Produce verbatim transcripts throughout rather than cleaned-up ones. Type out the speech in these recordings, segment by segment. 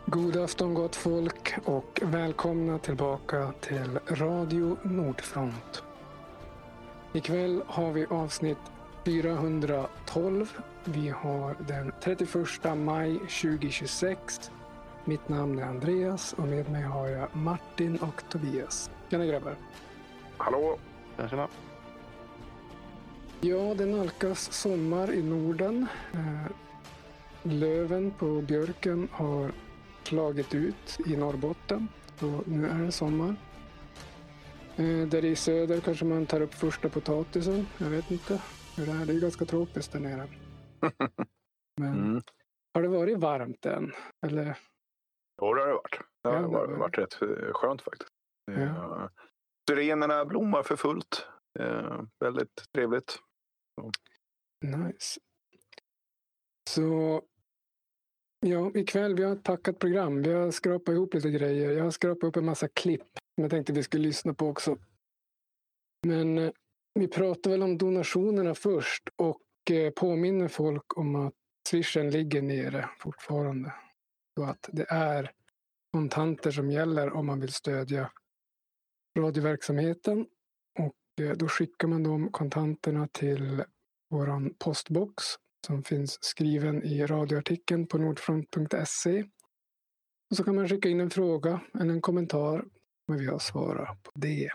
God afton gott folk och välkomna tillbaka till Radio Nordfront. Ikväll har vi avsnitt fyrahundratolv. Vi har den trettioförsta maj tjugohundratjugosex. Mitt namn är Andreas och med mig har jag Martin och Tobias. Tjena grabbar. Hallå. Tjena. Ja, det nalkas sommar i Norden. Eh, löven på björken har slagit ut i Norrbotten. Så nu är det sommar. Eh, där i söder kanske man tar upp första potatisen. Jag vet inte hur det är. Det är ganska tropiskt där nere. Men mm. har det varit varmt än? Eller? Ja, det har det varit. Det har ja, varit, varit rätt skönt faktiskt. Ja. Syrenerna blommar för fullt. Eh, väldigt trevligt. Så. Nice. Så ja, ikväll vi har ett packat program. Vi har skrapat ihop lite grejer. Jag har skrapat upp en massa klipp som jag tänkte vi skulle lyssna på också. Men eh, vi pratar väl om donationerna först och eh, påminner folk om att Swishen ligger nere fortfarande. Så att det är kontanter som gäller om man vill stödja radioverksamheten. Och eh, då skickar man de kontanterna till våran postbox som finns skriven i radioartikeln på nordfront punkt se. Och så kan man skicka in en fråga eller en kommentar och vi har svarat på det.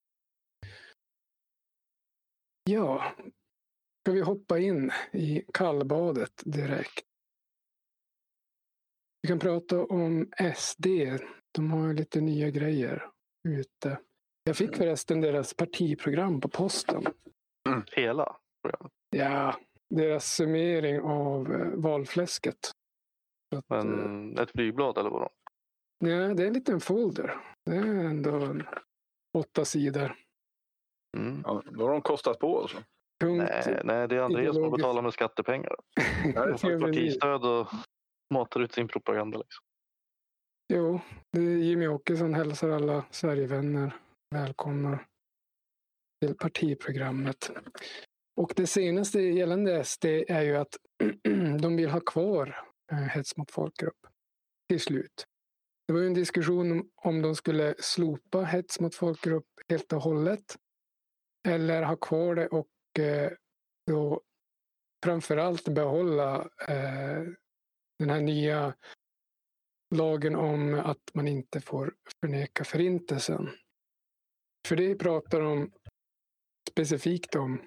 Ja, ska vi hoppa in i kallbadet direkt. Vi kan prata om S D. De har lite nya grejer ute. Jag fick förresten deras partiprogram på posten. Mm, hela programmet? Ja, deras summering av eh, valfläsket. Att, Men ett flygblad eller vad? Ja, det är en liten folder. Det är ändå en åtta sidor. Mm. Ja, då har de kostat på alltså. Nej, nej, det är Andreas som betalar med skattepengar. Han får partistöd och matar ut sin propaganda. Liksom. Jo, det är Jimmy Åkesson hälsar alla Sverigevänner välkomna till partiprogrammet. Och det senaste gällande S D är ju att de vill ha kvar eh, hets mot folkgrupp till slut. Det var ju en diskussion om, om de skulle slopa hets mot folkgrupp helt och hållet eller ha kvar det och eh, då framförallt behålla eh, den här nya lagen om att man inte får förneka förintelsen. För det pratar de specifikt om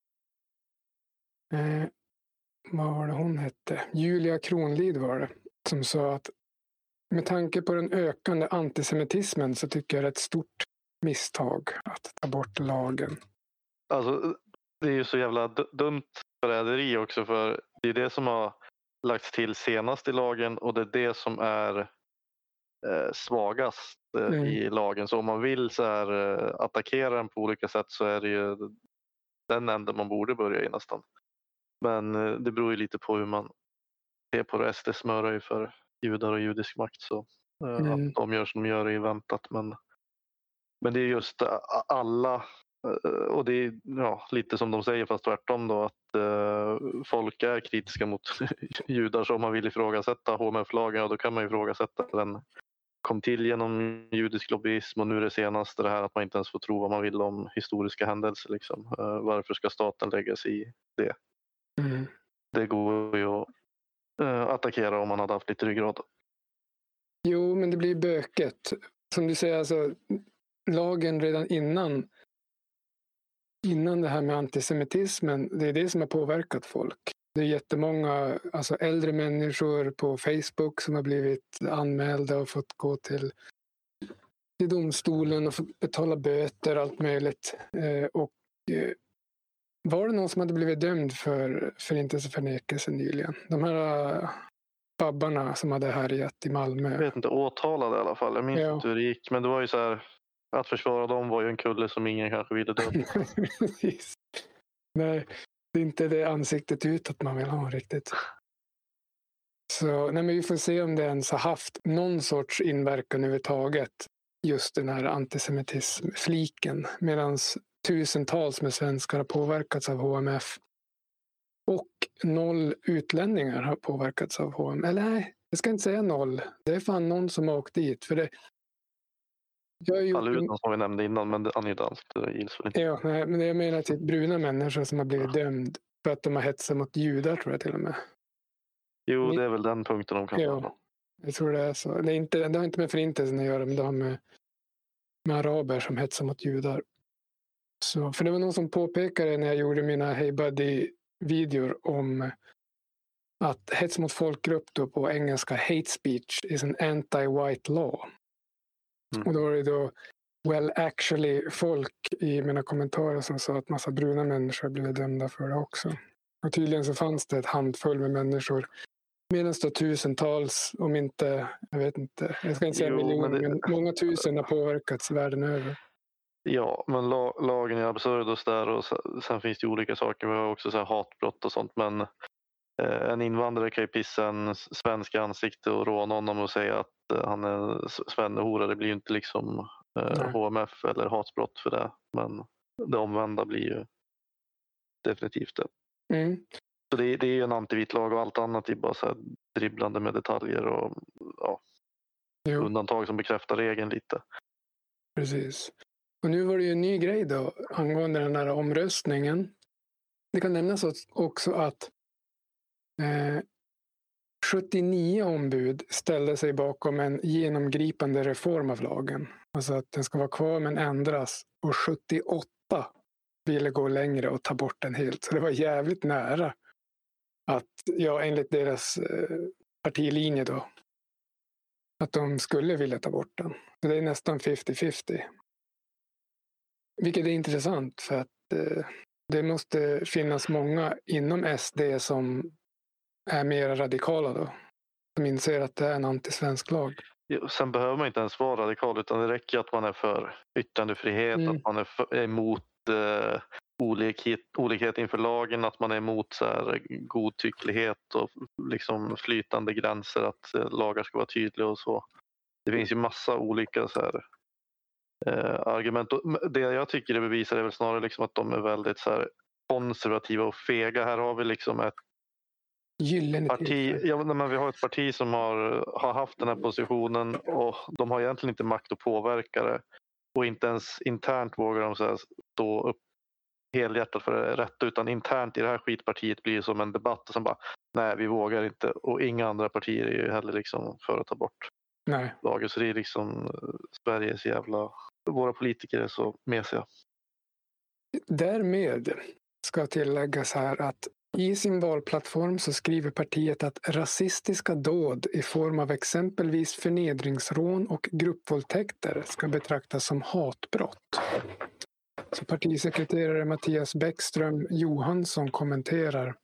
Eh, vad var det hon hette? Julia Kronlid var det. Som sa att med tanke på den ökande antisemitismen så tycker jag det är ett stort misstag att ta bort lagen. Alltså det är ju så jävla d- dumt förräderi också, för det är det som har lagts till senast i lagen och det är det som är eh, svagast eh, mm. i lagen. Så om man vill så här, eh, attackera den på olika sätt så är det ju den enda man borde börja i nästan. Men det beror ju lite på hur man ser på det. S D smörar ju för judar och judisk makt. Så mm. att de gör som de gör är väntat. Men, men det är just alla. Och det är ja, lite som de säger fast tvärtom då. Att uh, folk är kritiska mot judar. Så om man vill ifrågasätta H M F-lagen. Ja, då kan man ifrågasätta den. Kom till genom judisk lobbyism. Och nu är det senaste det här att man inte ens får tro vad man vill om historiska händelser. Liksom. Uh, varför ska staten lägga sig i det? Mm. Det går ju att äh, attackera om man hade haft lite ryggrad. Jo, men det blir böket. Som du säger, alltså, lagen redan innan innan det här med antisemitismen, det är det som har påverkat folk. Det är jättemånga alltså äldre människor på Facebook som har blivit anmälda och fått gå till, till domstolen och fått betala böter och allt möjligt. Eh, och eh, var det någon som hade blivit dömd för förintelseförnekelse nyligen? De här uh, babbarna som hade härjat i Malmö. Jag vet inte, åtalade i alla fall. Jag minns ja. inte hur det gick. Men det var ju så här, att försvara dem var ju en kulle som ingen kanske ville döma. Precis. Nej, det är inte det ansiktet utåt man vill ha riktigt. Så nej, men vi får se om det ens har haft någon sorts inverkan överhuvudtaget. Just den här antisemitismfliken. Medan tusentals med svenskar har påverkats av H M F. Och noll utlänningar har påverkats av H M F. Eller nej, jag ska inte säga noll. Det är fan någon som har åkt dit. För det, jag har gjort... Paludan som vi nämnde innan, men han är ju dansk. Det gills väl inte. Ja, nej, men jag menar typ bruna människor som har blivit dömd för att de har hetsat mot judar, tror jag till och med. Jo, det är väl den punkten de kan ja, vara. Jag tror det är så. Det, är inte, det har inte med förintelsen att göra, men det har med, med araber som hetsar mot judar. Så, för det var någon som påpekade när jag gjorde mina Hey Buddy-videor om att hets mot folkgrupp då på engelska hate speech is an anti-white law. Mm. Och då var det då well actually folk i mina kommentarer som sa att massa bruna människor blev dömda för det också. Och tydligen så fanns det ett handfull med människor, medan då tusentals, om inte, jag vet inte, jag ska inte säga jo, miljoner, men, det... men många tusen har påverkats världen över. Ja, men la, lagen är absurdus där och sen, sen finns det olika saker. Vi har också så här hatbrott och sånt, men eh, en invandrare kan ju pissa en svensk ansikte och råna honom och säga att eh, han är svennehora. Det blir ju inte liksom eh, H M F eller hatbrott för det, men det omvända blir ju definitivt det. Mm. Så det, det är ju en antivit lag och allt annat är bara så här dribblande med detaljer och ja, undantag som bekräftar regeln lite. Precis. Och nu var det ju en ny grej då angående den här omröstningen. Det kan nämnas också att eh, sjuttionio ombud ställde sig bakom en genomgripande reform av lagen. Alltså att den ska vara kvar men ändras. Och sjuttioåtta ville gå längre och ta bort den helt. Så det var jävligt nära att, ja, enligt deras eh, partilinje då, att de skulle vilja ta bort den. Så det är nästan femtio femtio. Vilket är intressant för att eh, det måste finnas många inom S D som är mer radikala då. Som inser att det är en antisvensk lag. Sen behöver man inte ens vara radikal, utan det räcker att man är för yttrandefrihet, mm. att man är, för, är emot eh, olikhet, olikhet inför lagen, att man är emot så här, godtycklighet och liksom flytande gränser, att eh, lagar ska vara tydliga och så. Det finns ju massa olika så här, eh, argument. Och det jag tycker det bevisar är väl snarare liksom att de är väldigt så här, konservativa och fega. Här har vi liksom ett Gyllene parti, ja, men vi har ett parti som har, har haft den här positionen och de har egentligen inte makt att påverka det. Och inte ens internt vågar de så här stå upp helhjärtat för det rätta, utan internt i det här skitpartiet blir det som en debatt och sen bara, nej vi vågar inte, och inga andra partier är ju heller liksom för att ta bort nej. lagen, så det är liksom Sveriges jävla, våra politiker är så mesiga. Därmed ska tilläggas här att i sin valplattform så skriver partiet att rasistiska dåd i form av exempelvis förnedringsrån och gruppvåldtäkter ska betraktas som hatbrott. Så partisekreterare Mattias Bäckström Johansson kommenterar: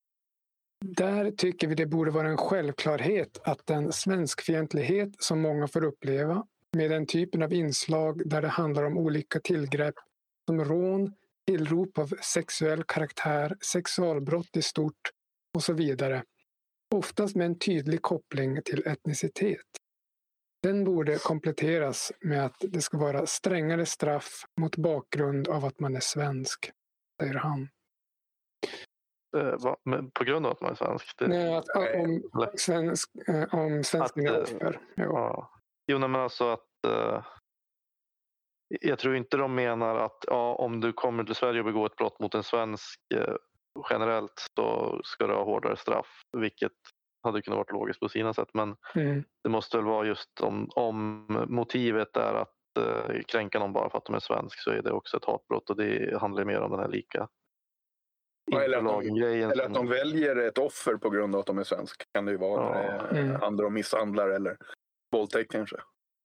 där tycker vi det borde vara en självklarhet att den svenskfientlighet som många får uppleva med den typen av inslag där det handlar om olika tillgrepp som rån, tillrop av sexuell karaktär, sexualbrott i stort och så vidare, oftast med en tydlig koppling till etnicitet. Den borde kompletteras med att det ska vara strängare straff mot bakgrund av att man är svensk, säger han. Eh, va? Men på grund av att man är svensk? Det... Nej, att, om, svensk, eh, om svenskar är offer. Jo. Ja. Jo, men alltså att eh, jag tror inte de menar att ja, om du kommer till Sverige och begår ett brott mot en svensk eh, generellt så ska du ha hårdare straff, vilket hade kunnat vara logiskt på sina sätt, men mm. det måste väl vara just om, om motivet är att eh, kränka någon bara för att de är svensk, så är det också ett hatbrott, och det handlar mer om den här lika ja, eller att, de, eller att som... de väljer ett offer på grund av att de är svensk, kan det ju vara ja. när det mm. handlar om misshandlar eller våldtäkt kanske.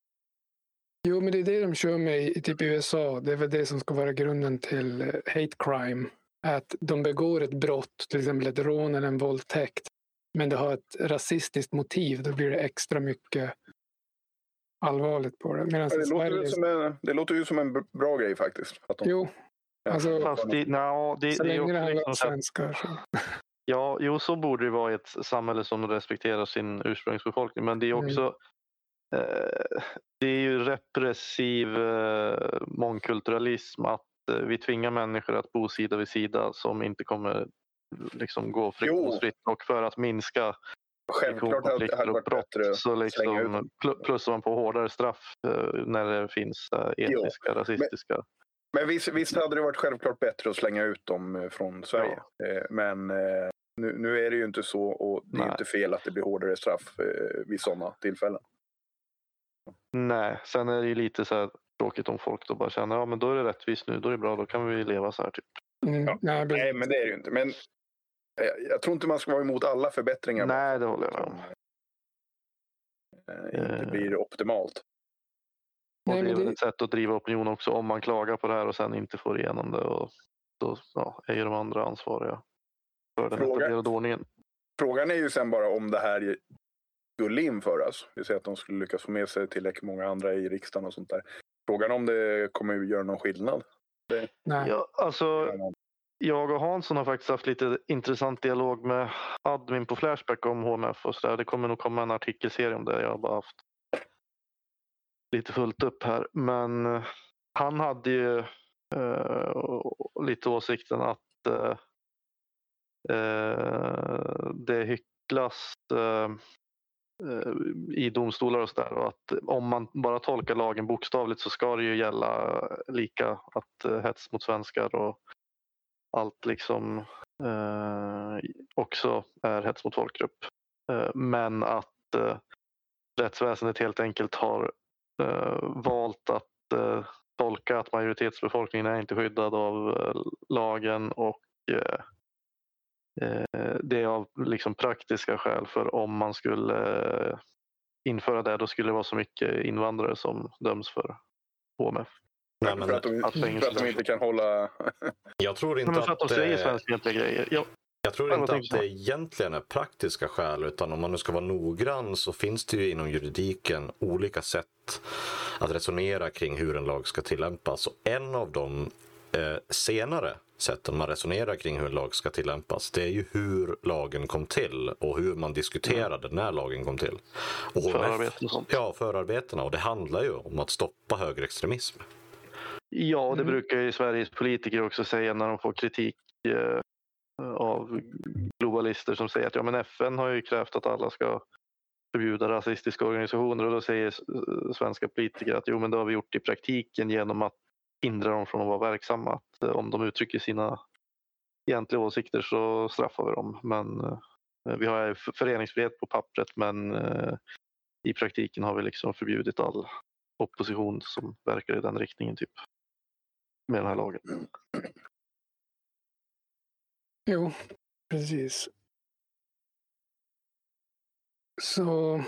Jo, men det är det de kör med i typ U S A. Det är väl det som ska vara grunden till hate crime. Att de begår ett brott, till exempel ett rån eller en våldtäkt, men det har ett rasistiskt motiv. Då blir det extra mycket allvarligt på det. Ja, det, Sverige... låter som en, det låter ju som en bra grej faktiskt. Att de... Jo. Alltså, Fast det, no, det, så det länge är det handlar om liksom svenskar. Så. Ja, jo, så borde det vara i ett samhälle som respekterar sin ursprungsbefolkning. Men det är också mm. eh, det är ju repressiv eh, mångkulturalism att eh, vi tvingar människor att bo sida vid sida som inte kommer liksom gå friktionsfritt, och för att minska Självklart hade det varit bättre så liksom plussar man på hårdare straff när det finns etniska, jo, rasistiska. Men, men visst, visst hade det varit självklart bättre att slänga ut dem från Sverige. Ja. Men nu, nu är det ju inte så, och det är Nej. inte fel att det blir hårdare straff vid sådana tillfällen. Nej, sen är det ju lite så här tråkigt om folk då bara känner ja men då är det rättvist nu, då är det bra, då kan vi leva så här typ. Mm, ja. nej, men... nej, men det är det ju inte. Men jag tror inte man ska vara emot alla förbättringar. Nej, det håller jag med om. Inte blir optimalt. Och Nej, det är väl det... ett sätt att driva opinion också om man klagar på det här och sen inte får igenom det, och då ja, är ju de andra ansvariga för den etablerade ordningen. Frågan är ju sen bara om det här skulle införas. Vi säger att de skulle lyckas få med sig tillräckligt många andra i riksdagen och sånt där. Frågan om det kommer att göra någon skillnad. Det... Nej. Ja, alltså... Jag och Hansson har faktiskt haft lite intressant dialog med admin på Flashback om H M F och sådär. Det kommer nog komma en artikelserie om det. Jag har bara haft lite fullt upp här. Men han hade ju uh, lite åsikten att uh, uh, det hycklas uh, uh, i domstolar och sådär. Och att om man bara tolkar lagen bokstavligt så ska det ju gälla lika, att uh, hets mot svenskar och allt liksom eh, också är hets mot folkgrupp. Eh, men att eh, rättsväsendet helt enkelt har eh, valt att eh, tolka att majoritetsbefolkningen är inte skyddad av eh, lagen, och eh, eh, det är av liksom praktiska skäl, för om man skulle eh, införa det, då skulle det vara så mycket invandrare som döms för H M F. Nej, men, för, att de, för att de inte kan hålla... Jag tror inte men för att, att de säger svenska grejer. Jag, jag tror inte att det egentligen är praktiska skäl, utan om man nu ska vara noggrann så finns det ju inom juridiken olika sätt att resonera kring hur en lag ska tillämpas. Och en av de eh, senare sätten man resonerar kring hur en lag ska tillämpas, det är ju hur lagen kom till och hur man diskuterade mm. när lagen kom till. Och förarbeten och sånt. Ja, förarbetena. Och det handlar ju om att stoppa högerextremism. Ja, det mm. brukar ju Sveriges politiker också säga när de får kritik eh, av globalister som säger att ja, men F N har ju krävt att alla ska förbjuda rasistiska organisationer, och då säger svenska politiker att jo, men det har vi gjort i praktiken genom att hindra dem från att vara verksamma. Att eh, om de uttrycker sina egentliga åsikter så straffar vi dem. Men eh, vi har föreningsfrihet på pappret, men eh, i praktiken har vi liksom förbjudit all opposition som verkar i den riktningen typ. Med den här lagen. Jo, precis. Så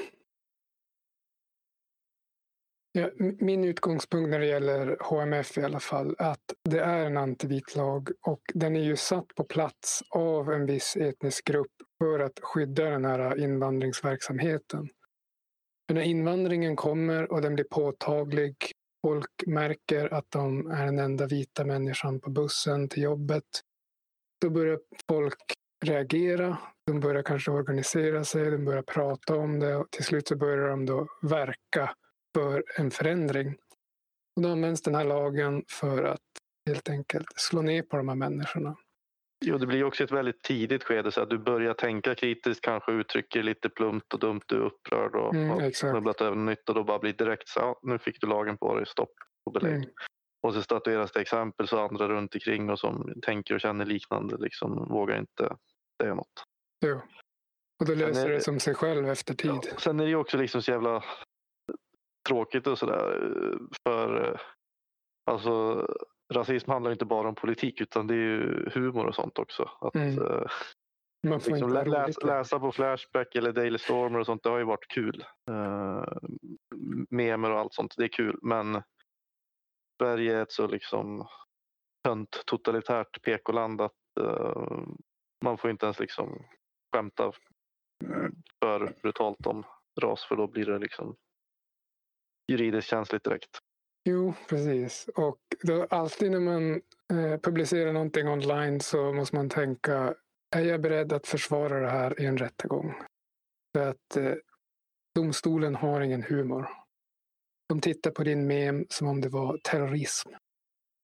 ja, min utgångspunkt när det gäller H M F i alla fall, att det är en antivit lag, och den är ju satt på plats av en viss etnisk grupp för att skydda den här invandringsverksamheten. Men när invandringen kommer och den blir påtaglig, folk märker att de är den enda vita människan på bussen till jobbet, då börjar folk reagera. De börjar kanske organisera sig, de börjar prata om det, och till slut så börjar de då verka för en förändring. Och då används den här lagen för att helt enkelt slå ner på de här människorna. Jo, det blir också ett väldigt tidigt skede, så att du börjar tänka kritiskt, kanske uttrycker lite plumpt och dumt, du är upprörd och mm, har snubblat över nytt, och då bara blir direkt så ja, nu fick du lagen på dig, stopp och belägg. Mm. Och så statueras det exempel så andra runt omkring och som tänker och känner liknande liksom vågar inte säga något. Jo, och då löser det, det som sig själv efter tid. Ja, sen är det ju också liksom så jävla tråkigt och sådär, för alltså rasism handlar inte bara om politik, utan det är ju humor och sånt också. Att mm. uh, Man får liksom inte lä- läsa, läsa på Flashback eller Daily Stormer och sånt, det har ju varit kul. Uh, memer och allt sånt, det är kul, men Sverige är ett så liksom tönt totalitärt P K-land att uh, man får inte ens liksom skämta för brutalt om ras, för då blir det liksom juridiskt känsligt direkt. Jo, precis. Och då, alltid när man eh, publicerar någonting online så måste man tänka, är jag beredd att försvara det här i en rättegång? För att eh, domstolen har ingen humor. De tittar på din mem som om det var terrorism.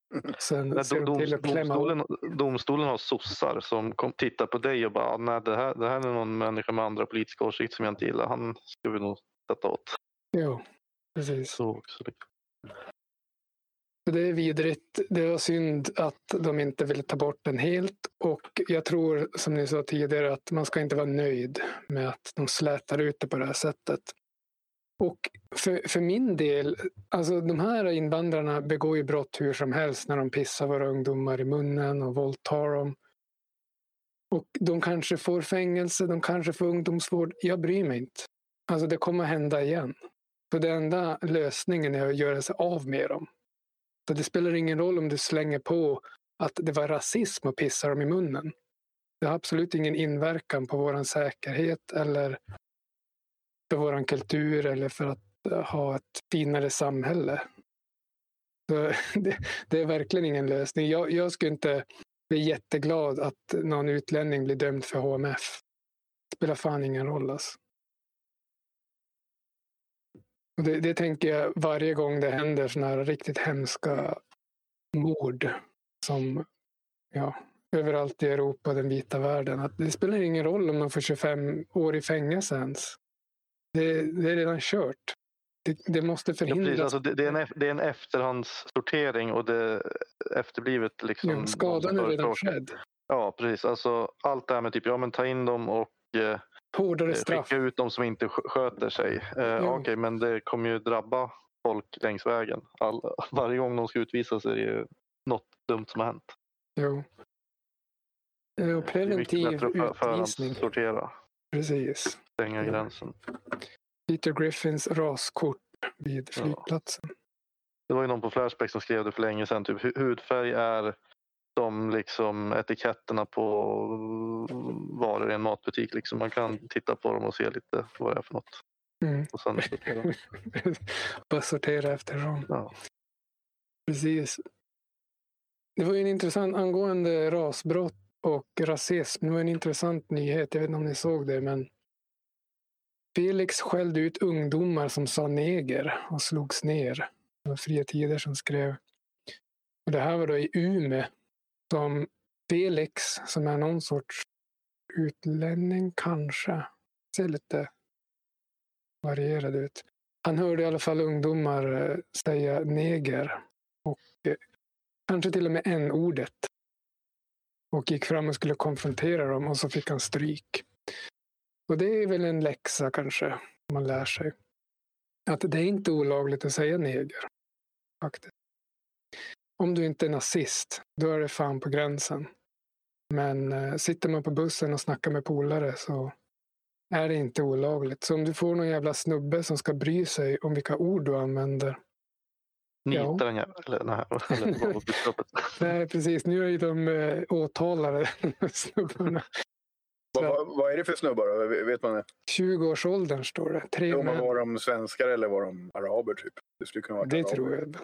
Sen Nej, ser de dom, till att klämma domstolen, domstolen har sossar som kom, tittar på dig och bara nej, det, här, det här är någon människa med andra politiska åsikter som jag inte gillar. Han ska vi nog sätta åt. Jo, precis. Så också. Så det är vidrigt. Det var synd att de inte ville ta bort den helt. Och jag tror, som ni sa tidigare, att man ska inte vara nöjd med att de slätar ut det på det här sättet. Och för, för min del, alltså de här invandrarna begår ju brott hur som helst när de pissar våra ungdomar i munnen och våldtar dem. Och de kanske får fängelse, de kanske får ungdomsvård. Jag bryr mig inte. Alltså det kommer att hända igen. För den enda lösningen är att göra sig av med dem. Så det spelar ingen roll om du slänger på att det var rasism och pissar dem i munnen. Det har absolut ingen inverkan på vår säkerhet eller för vår kultur eller för att ha ett finare samhälle. Så det, det är verkligen ingen lösning. Jag, jag skulle inte bli jätteglad att någon utlänning blir dömd för H M F. Det spelar fan ingen roll alltså. Och det, det tänker jag varje gång det händer såna här riktigt hemska mord som ja, överallt i Europa och den vita världen. Att det spelar ingen roll om man får tjugofem år i fängelse ens. Det, det är redan kört. Det, det måste förhindras. Ja, alltså det, det, är en, det är en efterhandssortering och det är efterblivet. Liksom, ja, skadan är redan skedd. Ja, precis. Alltså, allt det här med typ, ja men ta in dem och eh, hårdare straff. Skicka ut dem som inte sköter sig. Eh, ja. Okej, okay, men det kommer ju drabba folk längs vägen. All, varje gång de ska utvisas är det ju något dumt som har hänt. Jo. Och preventiv utvisning. Sortera. Precis. Stänga gränsen. Peter Griffins raskort vid flygplatsen. Ja. Det var ju någon på Flashback som skrev det för länge sedan. Typ, hudfärg är som liksom etiketterna på varor i en matbutik. Liksom. Man kan titta på dem och se lite vad det är för något. Mm. Och sen sortera. Bara sortera efter dem. Ja. Precis. Det var ju en intressant angående rasbrott och rasism. Det var en intressant nyhet. Jag vet inte om ni såg det, men Felix skällde ut ungdomar som sa neger och slogs ner. Det var Fria Tider som skrev. Och det här var då i Umeå som Felix, som är någon sorts utlänning kanske, ser lite varierad ut. Han hörde i alla fall ungdomar säga neger och kanske till och med n-ordet. Och gick fram och skulle konfrontera dem och så fick han stryk. Och det är väl en läxa kanske man lär sig. Att det är inte olagligt att säga neger. Faktiskt. Om du inte är nazist, då är det fan på gränsen. Men eh, sitter man på bussen och snackar med polare så är det inte olagligt. Så om du får någon jävla snubbe som ska bry sig om vilka ord du använder. Nitar den jävla, eller nej, eller nej, precis. Nu är ju de äh, åtalade snubbarna. Vad, vad, vad är det för snubbar då? Vet man det? tjugo-årsåldern står det. Tre jo, män. Var de svenskar eller var de araber typ? Det skulle kunna vara Det araber. tror jag.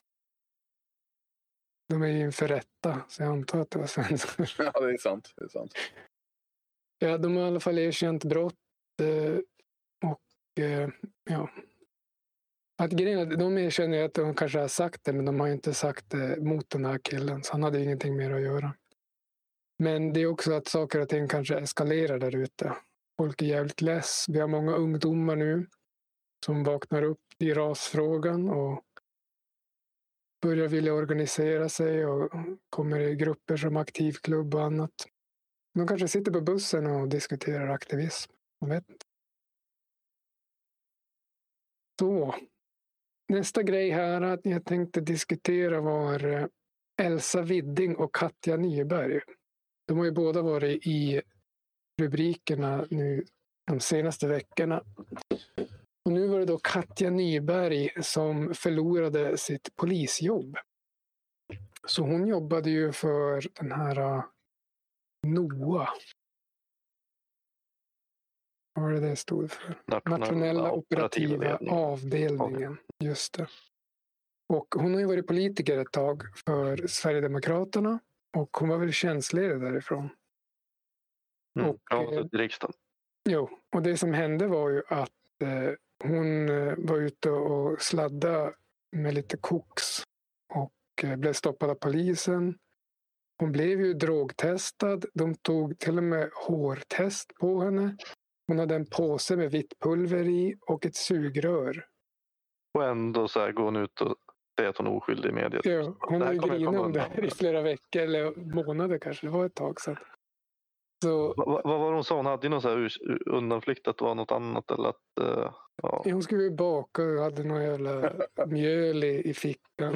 De är ju inför rätta, så jag antar att det var svenskar. Ja, det är sant. Det är sant. Ja, de har i alla fall erkänt brott. Eh, och eh, ja. Att grejen, de erkänner ju att de kanske har sagt det, men de har inte sagt det mot den här killen. Så han hade ingenting mer att göra. Men det är också att saker och ting kanske eskalerar där ute. Folk är jävligt less. Vi har många ungdomar nu som vaknar upp i rasfrågan och börjar vilja organisera sig och kommer i grupper som aktivklubb och annat. De kanske sitter på bussen och diskuterar aktivism. Jag vet inte. Så. Nästa grej här att jag tänkte diskutera var Elsa Widding och Katja Nyberg. De har ju båda varit i rubrikerna nu de senaste veckorna. Och nu var det då Katja Nyberg som förlorade sitt polisjobb. Så hon jobbade ju för den här NOA. Vad var det det stod för? Nationella, Nationella operativa, operativa avdelningen. Just det. Och hon har ju varit politiker ett tag för Sverigedemokraterna. Och hon var väl tjänstledig därifrån. Mm, och, ja, i riksdagen. Jo, och det som hände var ju att eh, hon eh, var ute och sladdade med lite koks. Och eh, blev stoppad av polisen. Hon blev ju drogtestad. De tog till och med hårtest på henne. Hon hade en påse med vitt pulver i och ett sugrör. Och ändå så här går hon ut och säger att hon är oskyldig i mediet. Ja, hon Det har här ju kommer jag grinat komma om det undan. här i flera veckor eller månader kanske. Det var ett tag sedan. Så Va- va- Vad var det hon sa? Hon hade ju någon så här urs- undanflykt att det var något annat eller att... eh, ja. hon skulle ju baka och hade någon jävla mjöl i, i fickan.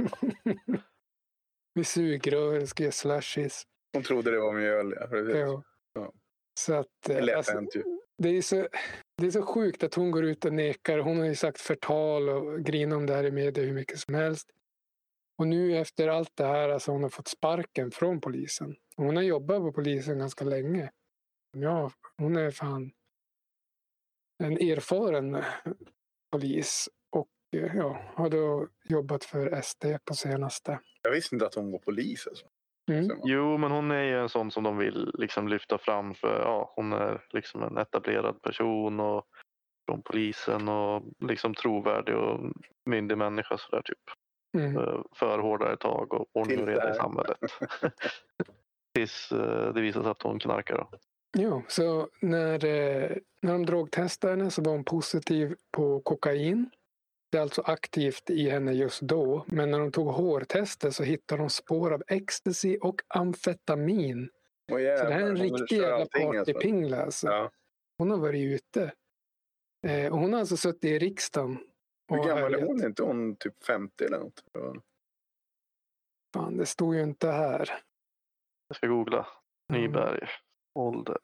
Med sugrör, ska jag slushies. Hon trodde det var mjöl. Ja, precis. Ja. Ja. Så att, Det är eh, lätt alltså, hänt ju. det, är så, det är så sjukt att hon går ut och nekar. Hon har ju sagt förtal och grinat om det här i media hur mycket som helst. Och nu efter allt det här, alltså hon har fått sparken från polisen. Och hon har jobbat på polisen ganska länge. Ja, hon är fan en erfaren polis. Och eh, ja, har då jobbat för S D på senaste. Jag visste inte att hon var polis. Alltså. Mm. Jo, men hon är ju en sån som de vill liksom lyfta fram för ja, hon är liksom en etablerad person och från polisen och liksom trovärdig och myndig människa sådär typ. Mm. Eh, För hårdare tag och ordning och Tills reda i där. samhället. Tills eh, det visar sig att hon knarkar då. Jo, så när, eh, när de drogtestade henne så var hon positiv på kokain. Det är alltså aktivt i henne just då. Men när de tog hårtester så hittade de spår av ecstasy och amfetamin. Åh, Så det här är en jävlar, hon riktig kör jävla allting, alltså. partypingla. Alltså. Ja. Hon har varit ute. Eh, och hon har alltså suttit i riksdagen. Hur och gammal är härjat. hon? Är inte hon typ femtio eller något? Ja. Fan, det stod ju inte här. Jag ska googla. Mm. Nyberg. Ålder.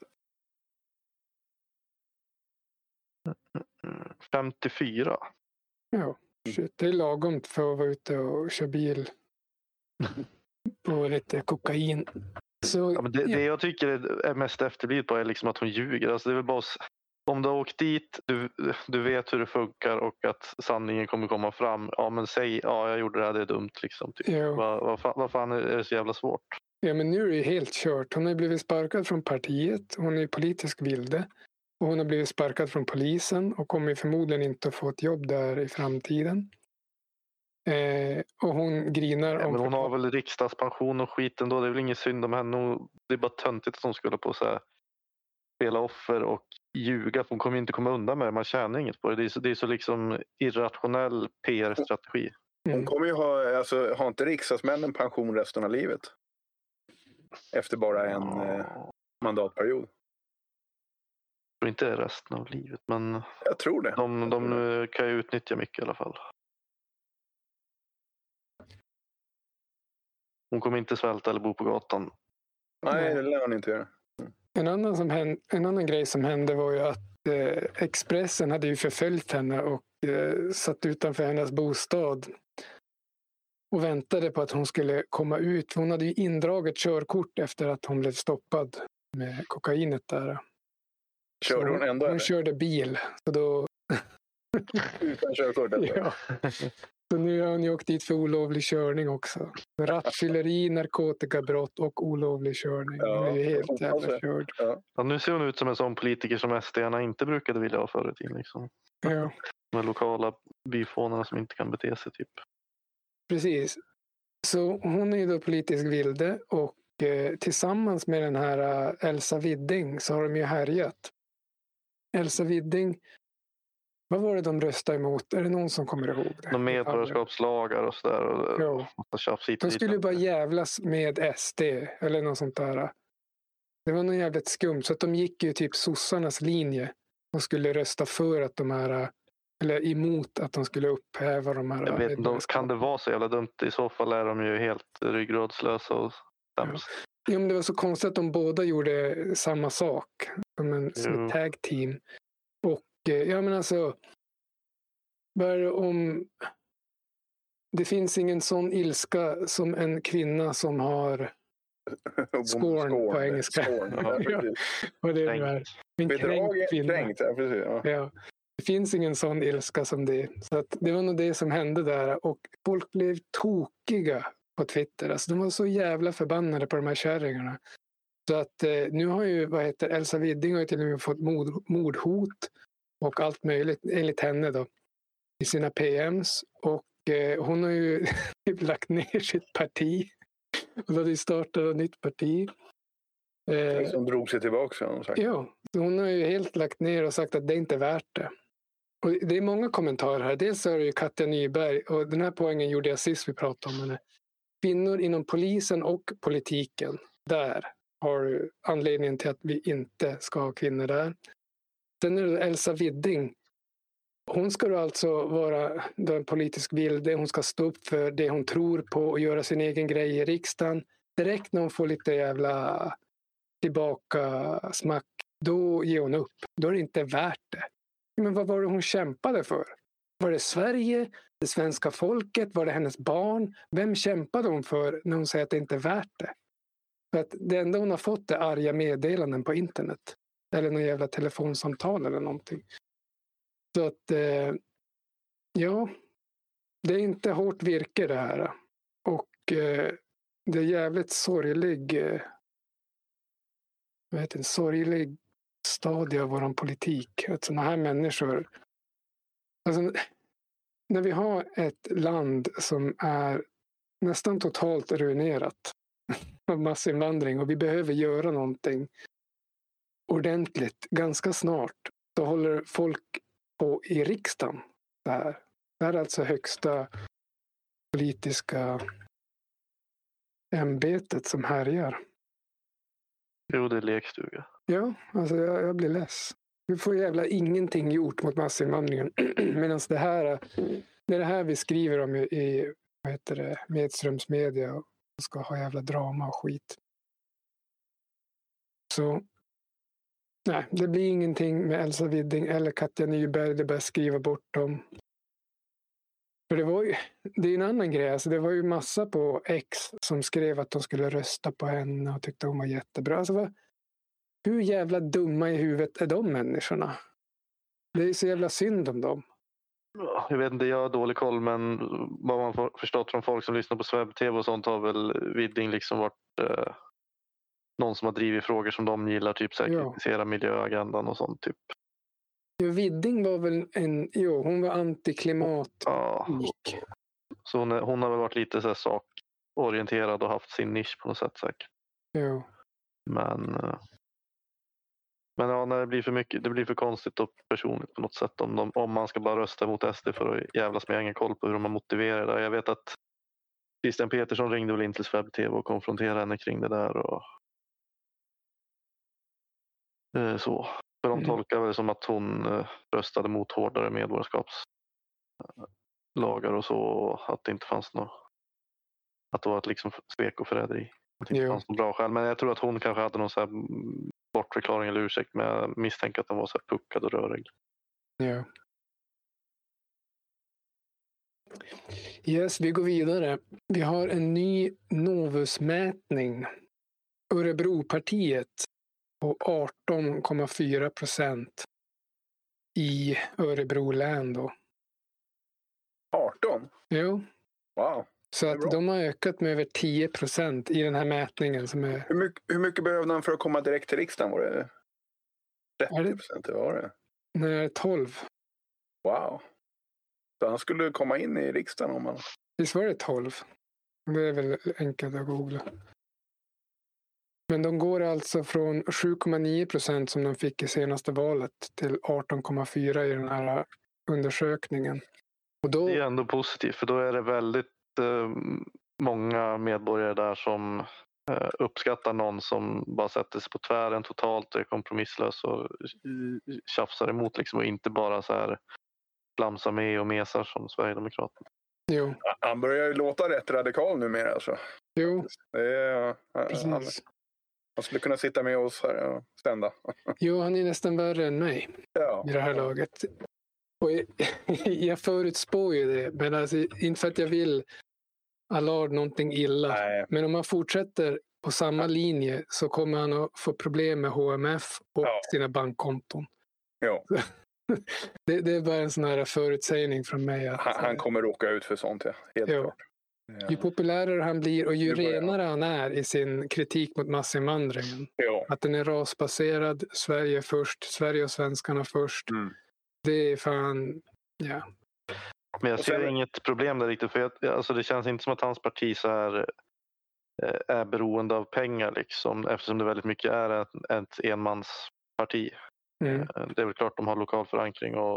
Mm, femtiofyra. Ja, shit, det är lagom för att vara ute och köra bil. På lite kokain. Så, Ja, men det, ja. det jag tycker är mest efterblivet på är liksom att hon ljuger. Alltså det är väl bara, s- om du har åkt dit, du, du vet hur det funkar och att sanningen kommer komma fram. Ja, men säg, ja, jag gjorde det här, det är dumt liksom. Typ. Ja. Vad, vad, fan, vad fan är det så jävla svårt? Ja, men nu är det ju helt kört. Hon har blivit sparkad från partiet. Hon är politisk vilde. Och hon har blivit sparkad från polisen och kommer förmodligen inte att få ett jobb där i framtiden. Eh, och hon grinar Ja, om... men hon har väl riksdagspension och skit ändå. Det är väl ingen synd om henne. Hon- Det är bara töntigt att hon skulle på så här, spela offer och ljuga. För hon kommer inte komma undan med det. Man tjänar inget på det. Det är så, det är så liksom irrationell P R-strategi. Hon Mm. kommer ju ha, alltså, har inte riksdagsmännen pension resten av livet? Efter bara en eh, Ja, mandatperiod. jag tror inte det är resten av livet. Men Jag tror det. de, de eh, kan ju utnyttja mycket i alla fall. Hon kommer inte svälta eller bo på gatan. Nej, det lär hon inte göra. En annan, som hände, en annan grej som hände var ju att eh, Expressen hade ju förföljt henne och eh, satt utanför hennes bostad och väntade på att hon skulle komma ut. Hon hade ju indraget körkort efter att hon blev stoppad med kokainet där. Körde Så hon ändå? Hon eller? körde bil. Så, då, Utan körkort? Alltså. ja. Så nu har hon ju åkt dit för olovlig körning också. Rattfylleri, narkotikabrott och olovlig körning. Ja, Hon är ju jag helt hoppas jävla det. körd. Ja, nu ser hon ut som en sån politiker som S D-arna inte brukade vilja ha förr i tiden. Liksom. Ja. De lokala byfånarna som inte kan bete sig typ. Precis. Så hon är ju då politisk vilde och eh, tillsammans med den här eh, Elsa Widding så har de ju härjat. Elsa Widding, vad var det de röstade emot? Är det någon som kommer ihåg det? De medborgarskapslagar och sådär. Och, Ja. och tjafs hit och De dit. skulle ju bara jävlas med S D eller något sånt där. Det var något jävligt skumt så att de gick ju typ sossarnas linje och skulle rösta för att de här eller emot att de skulle upphäva de här. Jag vet inte, kan det vara så jävla dumt? I så fall är de ju helt ryggradslösa och sämst. Ja, men det var så konstigt att de båda gjorde samma sak. Som en, som Jo. ett tag team. Och eh, ja men alltså. Bara om. Det finns ingen sån ilska som en kvinna som har. Scorn på engelska. Scorn, ja, precis. Vad det nu är. En kränkt Bedrag, kvinna. kränkt, ja, precis. Ja. Ja. Det finns ingen sån ilska som det. Så att det var nog det som hände där. Och folk blev tokiga på Twitter. Alltså de var så jävla förbannade på de här kärringarna. Så att eh, nu har ju, vad heter Elsa Widding har ju till och med fått mord, mordhot och allt möjligt enligt henne då i sina P Ms. Och eh, hon har ju lagt ner sitt parti. Hon hade ju startat ett nytt parti. Eh, som drog sig tillbaka. Hon sagt. Ja, hon har ju helt lagt ner och sagt att det inte är värt det. Och det är många kommentarer här. Dels är det ju Katja Nyberg, och den här poängen gjorde jag sist vi pratade om henne. Kvinnor inom polisen och politiken, där har du anledningen till att vi inte ska ha kvinnor där. Sen är det Elsa Widding. Hon ska då alltså vara en politisk vilde. Hon ska stå upp för det hon tror på och göra sin egen grej i riksdagen. Direkt när hon får lite jävla tillbaka smack, då ger hon upp. Då är det inte värt det. Men vad var det hon kämpade för? Var det Sverige, det svenska folket, var det hennes barn? Vem kämpade hon för när hon säger att det inte är värt det? För att det enda hon har fått är arga meddelanden på internet. Eller någon jävla telefonsamtal eller någonting. Så att, eh, ja, det är inte hårt virke det här. Och eh, det är jävligt sorglig, eh, jag vet inte, sorglig stadie av vår politik. Att sådana här människor, alltså, när vi har ett land som är nästan totalt ruinerat av massinvandring och vi behöver göra någonting ordentligt ganska snart, så håller folk på i riksdagen det här. Det här är alltså högsta politiska ämbetet som härjar. Jo, det är lekstuga. Ja, alltså jag, jag blir less. Vi får jävla ingenting gjort mot massinvandringen. Medan det här, det är det här vi skriver om i, i vad heter det, Medströms media och ska ha jävla drama och skit. Så nej, det blir ingenting med Elsa Widding eller Katja Nyberg. Det är bara att skriva bort dem. För det var ju, det är en annan grej. Alltså det var ju massa på X som skrev att de skulle rösta på henne och tyckte hon var jättebra. Alltså vad, hur jävla dumma i huvudet är de människorna? Det är så jävla synd om dem. Jag vet inte, jag har dålig koll, men vad man får förstått från folk som lyssnar på Swebb-tv och sånt har väl Widding liksom varit eh, någon som har drivit frågor som de gillar, typ så här, Ja. kritisera miljöagendan och sånt typ. Jo, Widding var väl en, jo, hon var antiklimat. Ja. Gick. Så hon, är, hon har väl varit lite så här sakorienterad och haft sin nisch på något sätt säkert. Jo. Men eh, men ja, när det blir för mycket, det blir för konstigt och personligt på något sätt om, de, om man ska bara rösta mot S D för att jävlas med ingen koll på hur de har motiverat det. Jag vet att Christian Petersson ringde väl in till Swebb-tv och konfronterade henne kring det där och eh, så. För de Mm. tolkar väl som att hon eh, röstade mot hårdare medborgarskapslagar och så, och att det inte fanns något, att det var ett liksom svek och förräderi. Att det inte Jo. fanns någon bra skäl. Men jag tror att hon kanske hade någon så här bortförklaring eller ursäkt, men jag misstänker att den var så här puckad och rörig. Ja. Yes, vi går vidare. Vi har en ny Novusmätning. Örebropartiet på arton komma fyra procent i Örebro län då. arton? Jo, Wow. så Det är att bra. de har ökat med över tio procent i den här mätningen som är... Hur mycket, hur mycket behövde han för att komma direkt till riksdagen? Var det trettio procent? Det var det. Nej, tolv. Wow. Så han skulle komma in i riksdagen om han... Visst var det tolv? Det är väl enkelt att googla. Men de går alltså från sju komma nio procent som de fick i senaste valet till arton komma fyra i den här undersökningen. Och då... Det är ändå positivt, för då är det väldigt eh, många medborgare där som eh, uppskattar någon som bara sätter sig på tvären totalt, är kompromisslös och eh, tjafsar emot liksom, och inte bara så här flamsar med och mesar som Sverigedemokraterna. Jo, Han börjar ju låta rätt radikal numera. Alltså. jo, Det är, han, precis. han skulle kunna sitta med oss här och stända. Jo, han är nästan värre än mig Ja. i det här laget. Och jag, jag förutspår ju det, men alltså, inte för att jag vill Allard någonting illa. Nej. Men om han fortsätter på samma linje så kommer han att få problem med H M F och Ja. sina bankkonton. Ja. Det, det är bara en sån här förutsägning från mig. Att, Han, han kommer råka ut för sånt, ja. Helt Ja. klart. Ja. ju populärare han blir och ju Nu börjar renare han är i sin kritik mot massinvandringen. Ja. Att den är rasbaserad, Sverige först, Sverige och svenskarna först. Mm. Det är fan, ja. Men jag ser sen... inget problem där riktigt. För jag, alltså det känns inte som att hans parti så här är beroende av pengar liksom, eftersom det väldigt mycket är ett, ett enmansparti. Mm. Det är väl klart de har lokal förankring och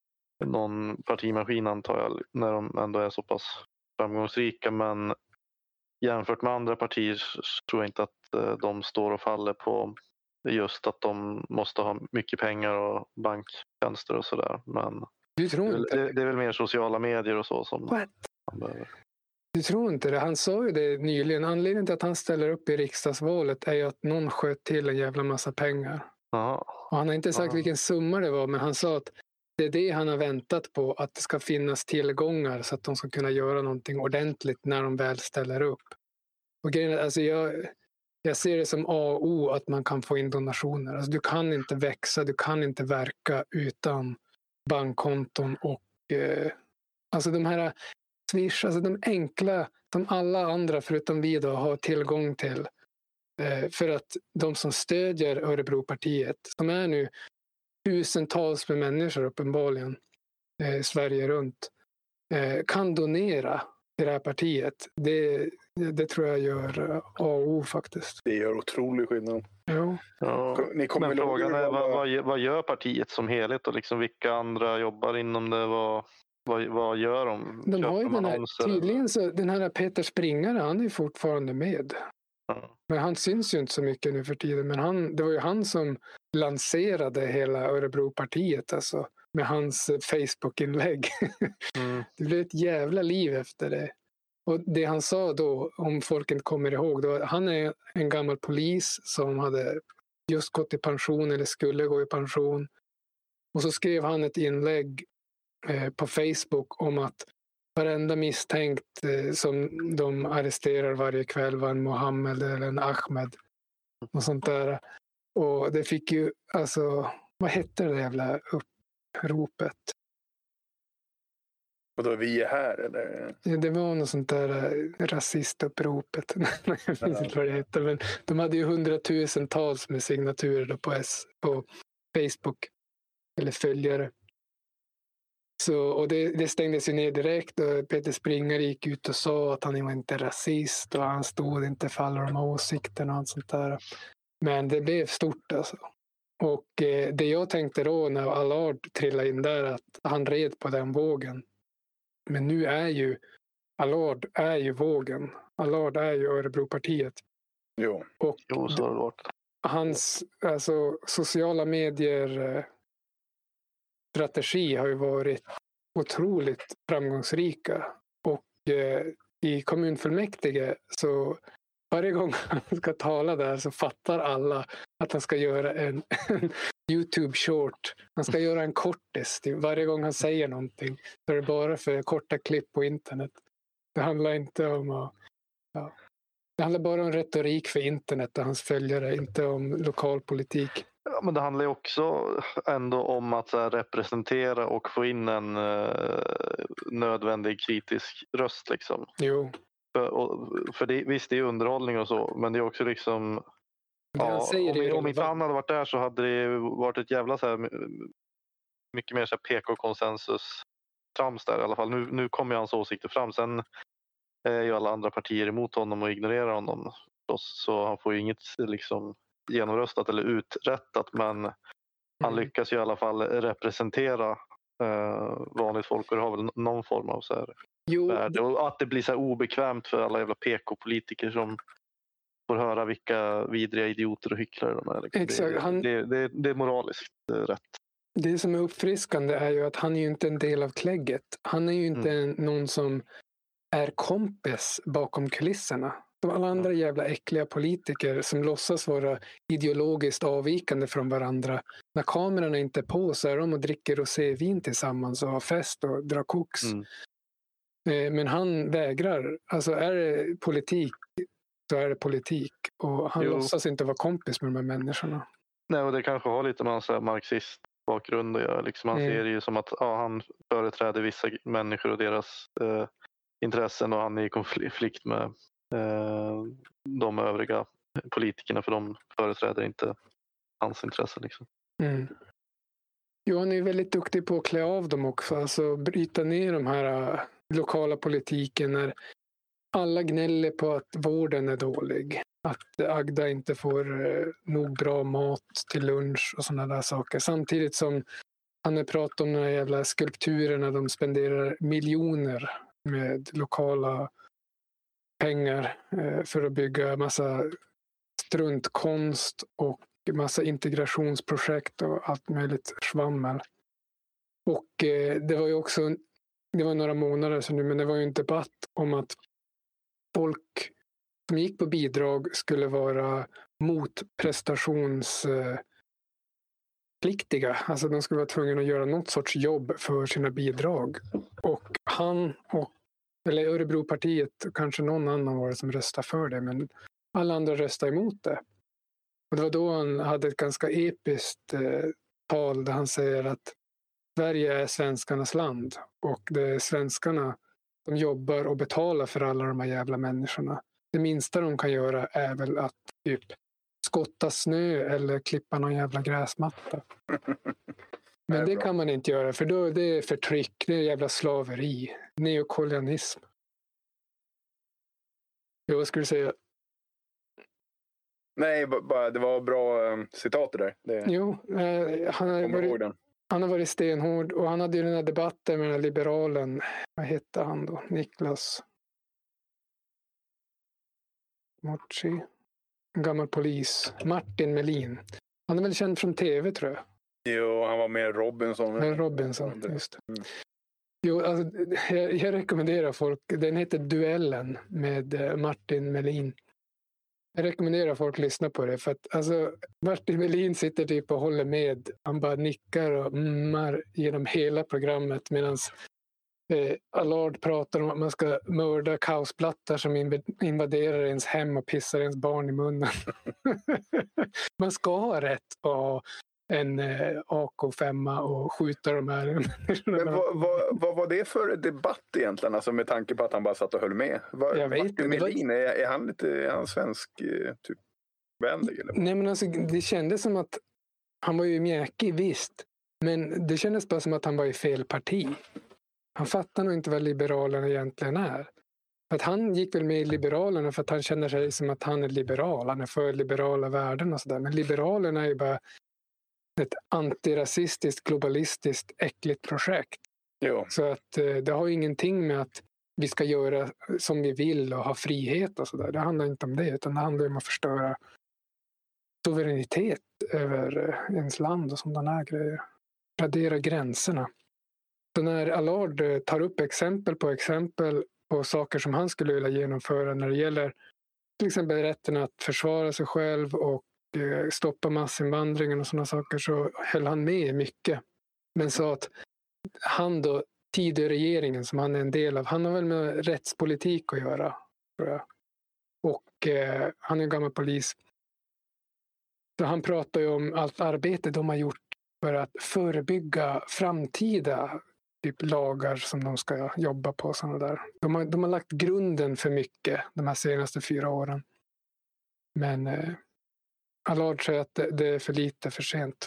någon partimaskin antar jag när de ändå är så pass framgångsrika, men jämfört med andra partier så tror jag inte att de står och faller på just att de måste ha mycket pengar och banktjänster och sådär. Men du tror inte det, det är väl mer sociala medier och så som What? man behöver. Du tror inte det? Han sa ju det nyligen. Anledningen till att han ställer upp i riksdagsvalet är ju att någon sköt till en jävla massa pengar. Aha. Och han har inte sagt Aha. vilken vilken summa det var, men han sa att det är det han har väntat på, att det ska finnas tillgångar så att de ska kunna göra någonting ordentligt när de väl ställer upp. Och grejen är, alltså jag, jag ser det som A och O att man kan få in donationer. Alltså du kan inte växa, du kan inte verka utan bankkonton och eh, alltså de här Swish, alltså de enkla som alla andra förutom vi då har tillgång till. Eh, för att de som stödjer Örebropartiet, som är nu tusentals med människor uppenbarligen eh, Sverige runt, eh, kan donera till det här partiet. Det, det tror jag gör A och O faktiskt. Det gör otrolig skillnad. Jo. Ja. Ni kommer Men väl frågan är ihåg vad, vad- vad, vad gör partiet som helhet och liksom vilka andra jobbar inom det? Vad, vad, vad gör de? De har ju Köper man den här, annonser? tydligen så, den här Peter Springare, han är ju fortfarande med. Ja. Men han syns ju inte så mycket nu för tiden. Men han, det var ju han som lanserade hela Örebropartiet, alltså, med hans Facebook-inlägg. Mm. Det blev ett jävla liv efter det. Och det han sa då, om folk inte kommer ihåg, då, han är en gammal polis som hade just gått i pension eller skulle gå i pension. Och så skrev han ett inlägg eh, på Facebook om att varenda misstänkt eh, som de arresterar varje kväll var en Mohammed eller en Ahmed. Och sånt där. Och det fick ju, alltså, vad hette det jävla uppropet? Och då vi är här eller? Ja, det var något sånt där eh, rasistuppropet. Jag minns inte vad det hette. Men de hade ju hundratusentals med signaturer då på, S, på Facebook. Eller följare. Så, och det, det stängdes ju ner direkt och Peter Springare gick ut och sa att han var inte rasist och han stod inte för alla de här åsikterna och allt sånt där. Men det blev stort alltså. Och eh, det jag tänkte då när Allard trillade in där, att han red på den vågen. Men nu är ju Allard är ju vågen. Allard är ju Örebropartiet. Jo. Och Jo, så har det varit. hans alltså, sociala medier eh, strategi har ju varit otroligt framgångsrika. Och eh, i kommunfullmäktige så varje gång han ska tala där så fattar alla att han ska göra en, en YouTube short. Han ska göra en kortis till varje gång han säger någonting. Så är det bara för korta klipp på internet. Det handlar inte om att, ja. Det handlar bara om retorik för internet och hans följare, inte om lokalpolitik. Ja, men det handlar ju också ändå om att så här, representera och få in en eh, nödvändig kritisk röst liksom. Jo. För, och, för det, visst, det är underhållning och så, men det är också liksom Det han ja, säger om, är om inte relevant. han hade varit där så hade det varit ett jävla så här, mycket mer så här P K-konsensus trams där i alla fall. Nu, nu kommer ju hans åsikter fram. Sen är ju alla andra partier emot honom och ignorerar honom. Så han får ju inget liksom genomröstat eller uträttat, men mm. han lyckas ju i alla fall representera eh, vanligt folk och det har väl någon form av så här Jo, värde. Och att det blir så här obekvämt för alla jävla P K-politiker som får höra vilka vidriga idioter och hycklare de är. Liksom. Exakt, Det, han- det, det, det är moraliskt rätt. det som är uppfriskande är ju att han är ju inte en del av klägget. Han är ju inte Mm. en, någon som är kompis bakom kulisserna. De alla andra jävla äckliga politiker som låtsas vara ideologiskt avvikande från varandra. När kamerorna inte är på så är de och dricker rosévin tillsammans och har fest och drar koks. Mm. Eh, Men han vägrar. Alltså är det politik så är det politik. Och han Jo. låtsas inte vara kompis med de här människorna. Nej, och det kanske har lite med hans så här marxist bakgrund att göra. Liksom han Mm. ser det ju som att ja, han företräder vissa människor och deras eh, intressen och han är i konflikt med eh, de övriga politikerna för de företräder inte hans intressen. Liksom. Mm. Jo, han är väldigt duktig på att klä av dem också. Alltså bryta ner de här uh, lokala politiken när alla gnäller på att vården är dålig. Att Agda inte får uh, nog bra mat till lunch och sådana där saker. Samtidigt som han har pratat om de här jävla skulpturerna. De spenderar miljoner med lokala pengar uh, för att bygga massa struntkonst och massa integrationsprojekt och allt möjligt svammel. Och eh, det var ju också, det var några månader sedan nu, men det var ju en debatt om att folk som gick på bidrag skulle vara motprestationspliktiga. Alltså de skulle vara tvungna att göra något sorts jobb för sina bidrag. Och han och, eller Örebropartiet, kanske någon annan var det som röstade för det, men alla andra röstade emot det. Och det var då han hade ett ganska episkt eh, tal där han säger att Sverige är svenskarnas land och det är svenskarna som jobbar och betalar för alla de här jävla människorna. Det minsta de kan göra är väl att typ skotta snö eller klippa någon jävla gräsmatta. Men det kan man inte göra för då det är förtryck, det är jävla slaveri, neokolonialism. Jag skulle säga Nej, bara, det var bra um, citat det där. Det, jo, eh, han, har varit, han har varit stenhård och han hade ju den här debatten med den här liberalen. Vad hette han då? Niklas Mochi. En gammal polis. Martin Melin. Han är väl känd från tv tror jag. Jo, han var med Robinson. Med Robinson, just det. Mm. Jo, alltså, jag, jag rekommenderar folk. Den heter Duellen med Martin Melin. Jag rekommenderar folk att lyssna på det för att alltså, Martin Melin sitter typ och håller med. Han bara nickar och mmar genom hela programmet medan eh, Allard pratar om att man ska mörda kaosplattar som invaderar ens hem och pissar ens barn i munnen. Man ska ha rätt att ha en eh, A K fem och skjuta de här. Men vad, vad, vad var det för debatt egentligen? Alltså med tanke på att han bara satt och höll med. Var, jag vet Martin Melin, var... är, är han lite är han svensk typ vänlig? Eller? Nej men alltså det kändes som att han var ju mjäkig visst. Men det kändes bara som att han var i fel parti. Han fattar nog inte vad Liberalerna egentligen är. För att han gick väl med i Liberalerna för att han känner sig som att han är liberal. Han är för liberala värden och sådär. Men Liberalerna är ju bara ett antirasistiskt, globalistiskt, äckligt projekt. Jo. Så att eh, det har ingenting med att vi ska göra som vi vill och ha frihet och sådär. Det handlar inte om det, utan det handlar om att förstöra suveränitet över eh, ens land och sådana här grejer. Radera gränserna. Så när Allard eh, tar upp exempel på exempel på saker som han skulle vilja genomföra när det gäller till exempel rätten att försvara sig själv och stoppa massinvandringen och sådana saker så höll han med mycket. Men sa att han då, Tidöregeringen som han är en del av, han har väl med rättspolitik att göra, tror jag. Och eh, han är en gammal polis. Så han pratar ju om allt arbete de har gjort för att förebygga framtida typ lagar som de ska jobba på. Såna där. De, har, de har lagt grunden för mycket de här senaste fyra åren. Men eh, Allard säger att det, det är för lite, för sent.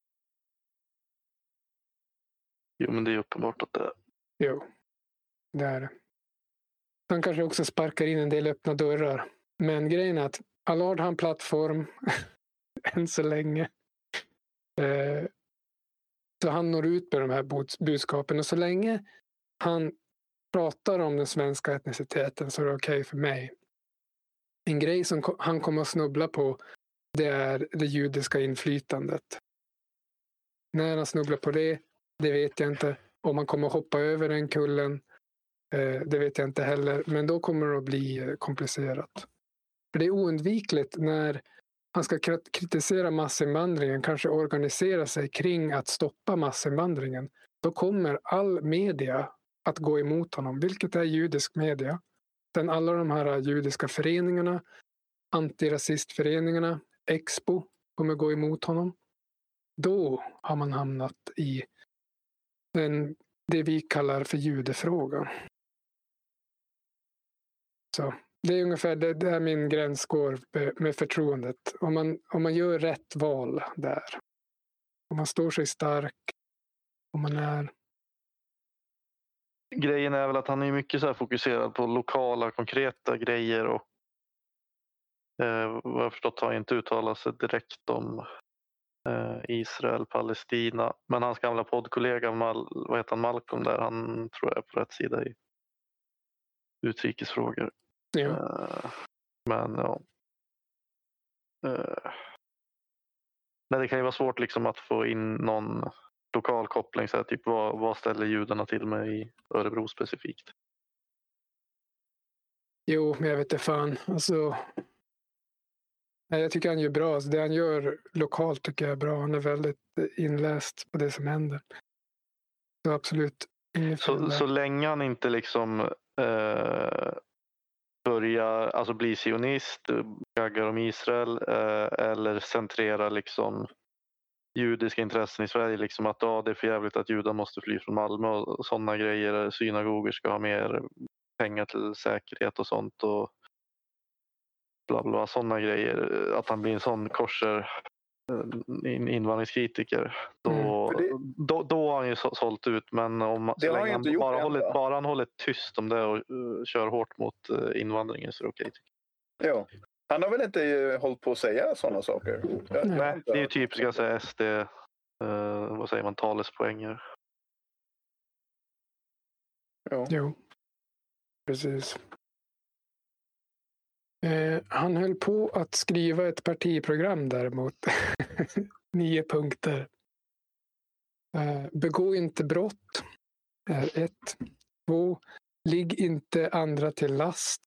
Jo, men det är uppenbart att det är. Jo, det är det. Han kanske också sparkar in en del öppna dörrar. Men grejen är att Allard har en plattform än så länge. Eh, så han når ut med de här budskapen. Och så länge han pratar om den svenska etniciteten så är det okej okay för mig. En grej som han kommer att snubbla på, det är det judiska inflytandet. När han snubblar på det, det vet jag inte. Om man kommer att hoppa över den kullen, eh, det vet jag inte heller. Men då kommer det att bli eh, komplicerat. För det är oundvikligt när han ska kritisera massinvandringen, kanske organisera sig kring att stoppa massinvandringen. Då kommer all media att gå emot honom, vilket är judisk media. Sen alla de här judiska föreningarna, antirasistföreningarna, Expo kommer gå emot honom. Då har man hamnat i den, det vi kallar för judefrågan. Så det är ungefär det, där min gräns går med förtroendet. Om man, om man gör rätt val där. Om man står sig stark om man är... Grejen är väl att han är mycket så här fokuserad på lokala, konkreta grejer och eh, vad jag förstått har han inte uttalat sig direkt om eh, Israel, Palestina. Men hans gamla poddkollega, Mal, vad heter han, Malcolm där, han tror jag är på rätt sida i utrikesfrågor. Ja. Eh, men ja. Eh, men det kan ju vara svårt liksom att få in någon lokal koppling, så här, typ vad, vad ställer judarna till med i Örebro specifikt? Jo, men jag vet inte fan. Alltså, nej, jag tycker han gör bra. Alltså, det han gör lokalt tycker jag är bra. Han är väldigt inläst på det som händer. Så absolut inget fel Så, där. så länge han inte liksom eh, börjar alltså bli sionist, gaggar om Israel eh, eller centrera liksom judiska intressen i Sverige, liksom att ja, det är för jävligt att judar måste fly från Malmö och sådana grejer, synagogor ska ha mer pengar till säkerhet och sånt och bla bla, sådana grejer, att han blir en sån korser invandringskritiker, då, Mm. Det, då, då har han ju så, sålt ut, men om det så har länge han han inte gjort bara, än, håller, va? bara han håller tyst om det och uh, kör hårt mot uh, invandringen så är det okej. ja. Han har väl inte uh, hållit på att säga sådana saker? Jag, Nej. jag Det är ju typiska så här, S D, uh, vad säger man, talespoänger. Ja. Jo, precis. Eh, han höll på att skriva ett partiprogram däremot. Nio punkter. Eh, begå inte brott är ett. Två. Ligg inte andra till last.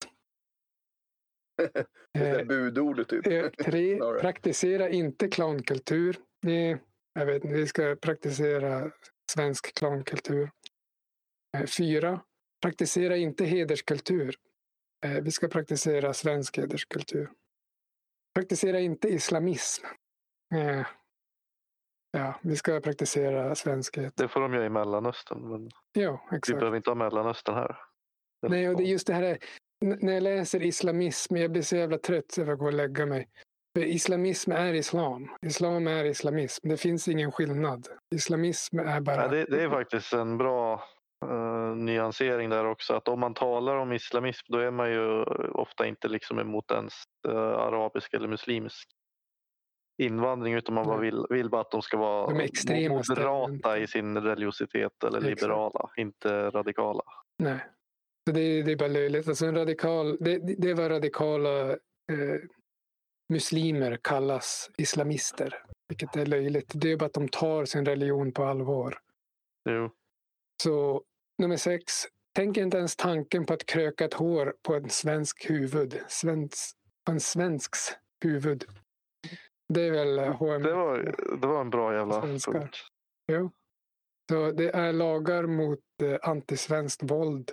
Det är Eh, budordet typ. eh, tre. All right. Praktisera inte klankultur. Eh, jag vet inte, vi ska praktisera svensk klankultur. Eh, fyra. Praktisera inte hederskultur. Vi ska praktisera svensk hederskultur. Praktisera inte islamism. Eh, ja, vi ska praktisera svenskhet. Det får de göra i Mellanöstern, men Ja, vi exakt. behöver inte ha Mellanöstern här. Nej, och det är just det här. N- när jag läser islamism, jag blir så jävla trött så jag går och lägga mig. För islamism är islam. Islam är islamism. Det finns ingen skillnad. Islamism är bara... Ja, det, det är faktiskt en bra uh, nyansering där också. Att om man talar om islamism, då är man ju ofta inte liksom emot ens uh, arabisk eller muslimsk invandring, utan man bara vill, vill bara att de ska vara De är extrema moderata ställen. i sin religiositet eller Exakt. liberala, inte radikala. Nej. Så det, det är bara löjligt. Alltså en radikal, det, det är vad radikala eh, muslimer kallas islamister. Vilket är löjligt. Det är bara att de tar sin religion på allvar. Jo. Så nummer sex. Tänk inte ens tanken på att kröka ett hår på en svensk huvud. Svensk, på en svensks huvud. Det är väl H M. Det var, det var en bra jävla Svenskar. punkt. Jo. Så det är lagar mot eh, antisvenskt våld.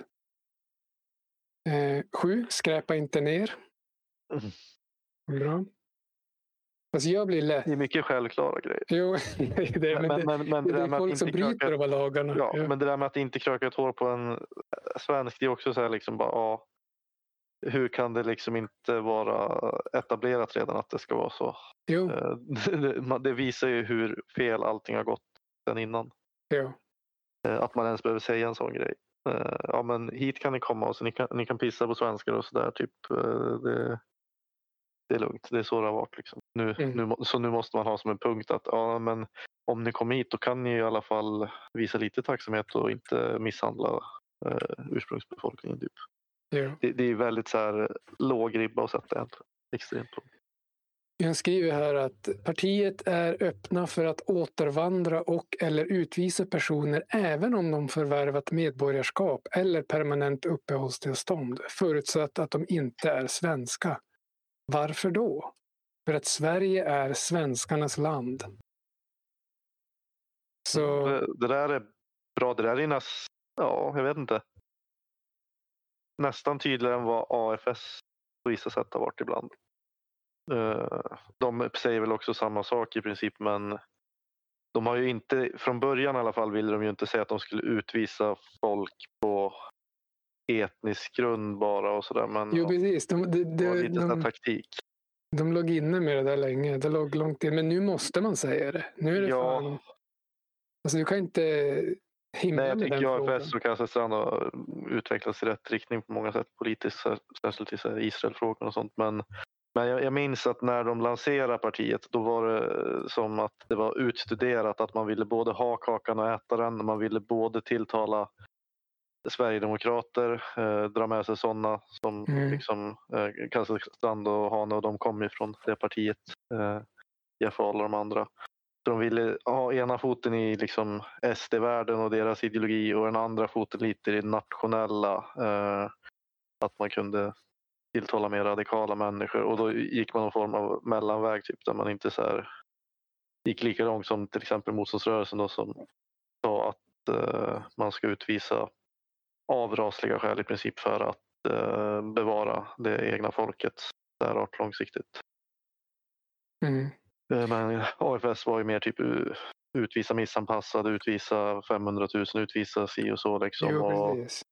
Eh, sju. Skräpa inte ner. Mm. Bra. Alltså jag blir lätt. Det är mycket självklara grejer. Jo, det, men, Men- det, men- men det, det där är med att folk som inte bryter kröka- över lagarna. Ja, Ja. men det där med att inte kröka ett hår på en svensk, det är också så här liksom bara, ja, hur kan det liksom inte vara etablerat redan att det ska vara så? Jo, Eh, Det, man- det visar ju hur fel allting har gått sedan innan. jo. Eh, Att man ens behöver säga en sån grej. Eh, Ja, men hit kan ni komma och så ni kan, ni kan pissa på svenskar och sådär typ. Eh, Det, det är lugnt, det är så det har varit liksom. Nu, Mm. nu, må- så nu måste man ha som en punkt att ja, men om ni kommer hit då kan ni i alla fall visa lite tacksamhet och inte misshandla eh, ursprungsbefolkningen typ. Jo. Det, det är väldigt så här låg ribba att sätta egentligen. Extremt låg. Jag skriver här att partiet är öppna för att återvandra och eller utvisa personer även om de förvärvat medborgarskap eller permanent uppehållstillstånd, förutsatt att de inte är svenska. Varför då? För att Sverige är svenskarnas land. Så Det, det där är bra. Det där är nästan, ja, jag vet inte. Nästan tydligare än vad A F S på vissa sätt har varit ibland. Eh, De säger väl också samma sak i princip, men de har ju inte, från början i alla fall ville de ju inte säga att de skulle utvisa folk på etnisk grund bara och sådär, men jo, ja, precis. De, de, det var de, lite sån de, här taktik. de låg inne med det där länge. Det låg långt in. Men nu måste man säga det. Nu är det Ja. fan... Alltså du kan inte himla Nej, jag med tycker den A F frågan. S och Kazakstan har utvecklats i rätt riktning på många sätt politiskt, särskilt i så här Israelfrågan och sånt. Men, men jag, jag minns att när de lanserade partiet, då var det som att det var utstuderat att man ville både ha kakan och äta den. Man ville både tilltala Sverigedemokrater, eh, dra med sig sådana som Mm. liksom eh, Kazakstan och Hane, och de kom ifrån det partiet, eh, Jeff Ahl och de andra. Så de ville ha ena foten i liksom S D-världen och deras ideologi och den andra foten lite i det nationella. Eh, att man kunde tilltala mer radikala människor, och då gick man någon form av mellanväg typ, där man inte så här gick lika långt som till exempel motståndsrörelsen då, som sa att eh, man ska utvisa av rasliga skäl i princip för att eh, bevara det egna folkets särart långsiktigt. Mm. Men A F S var ju mer typ utvisa missanpassade, utvisa femhundratusen, utvisa si och så liksom. Jo, och, precis.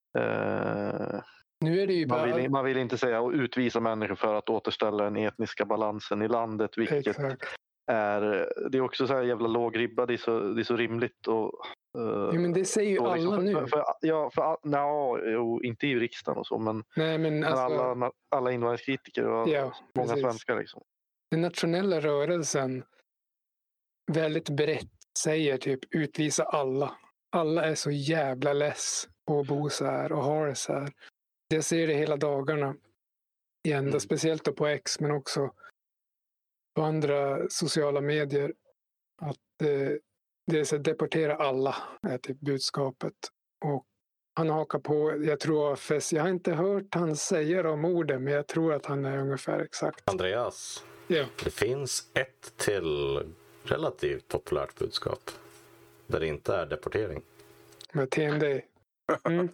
eh, Nu är det ju man, bara... vill, man vill inte säga att utvisa människor för att återställa den etniska balansen i landet, vilket Exakt. är, det är också så här jävla låg ribba, det är så, det är så rimligt och Ja, men det säger ju och alla liksom, nu. för, för, ja, för, no, jo, inte i riksdagen och så, men, Nej, men men alltså, alla, alla invandringskritiker och ja, många precis. svenskar liksom. Den nationella rörelsen väldigt brett säger typ utvisa alla. Alla är så jävla less på att bo så här och ha det så här. Jag ser det hela dagarna. Igen, Mm. speciellt då på X, men också på andra sociala medier. Att eh, det är så att deportera alla är typ budskapet. Och han hakar på, jag tror A F S, jag har inte hört han säga de orden, men jag tror att han är ungefär exakt. Andreas, Ja. det finns ett till relativt populärt budskap där det inte är deportering. Med T N D. Mm.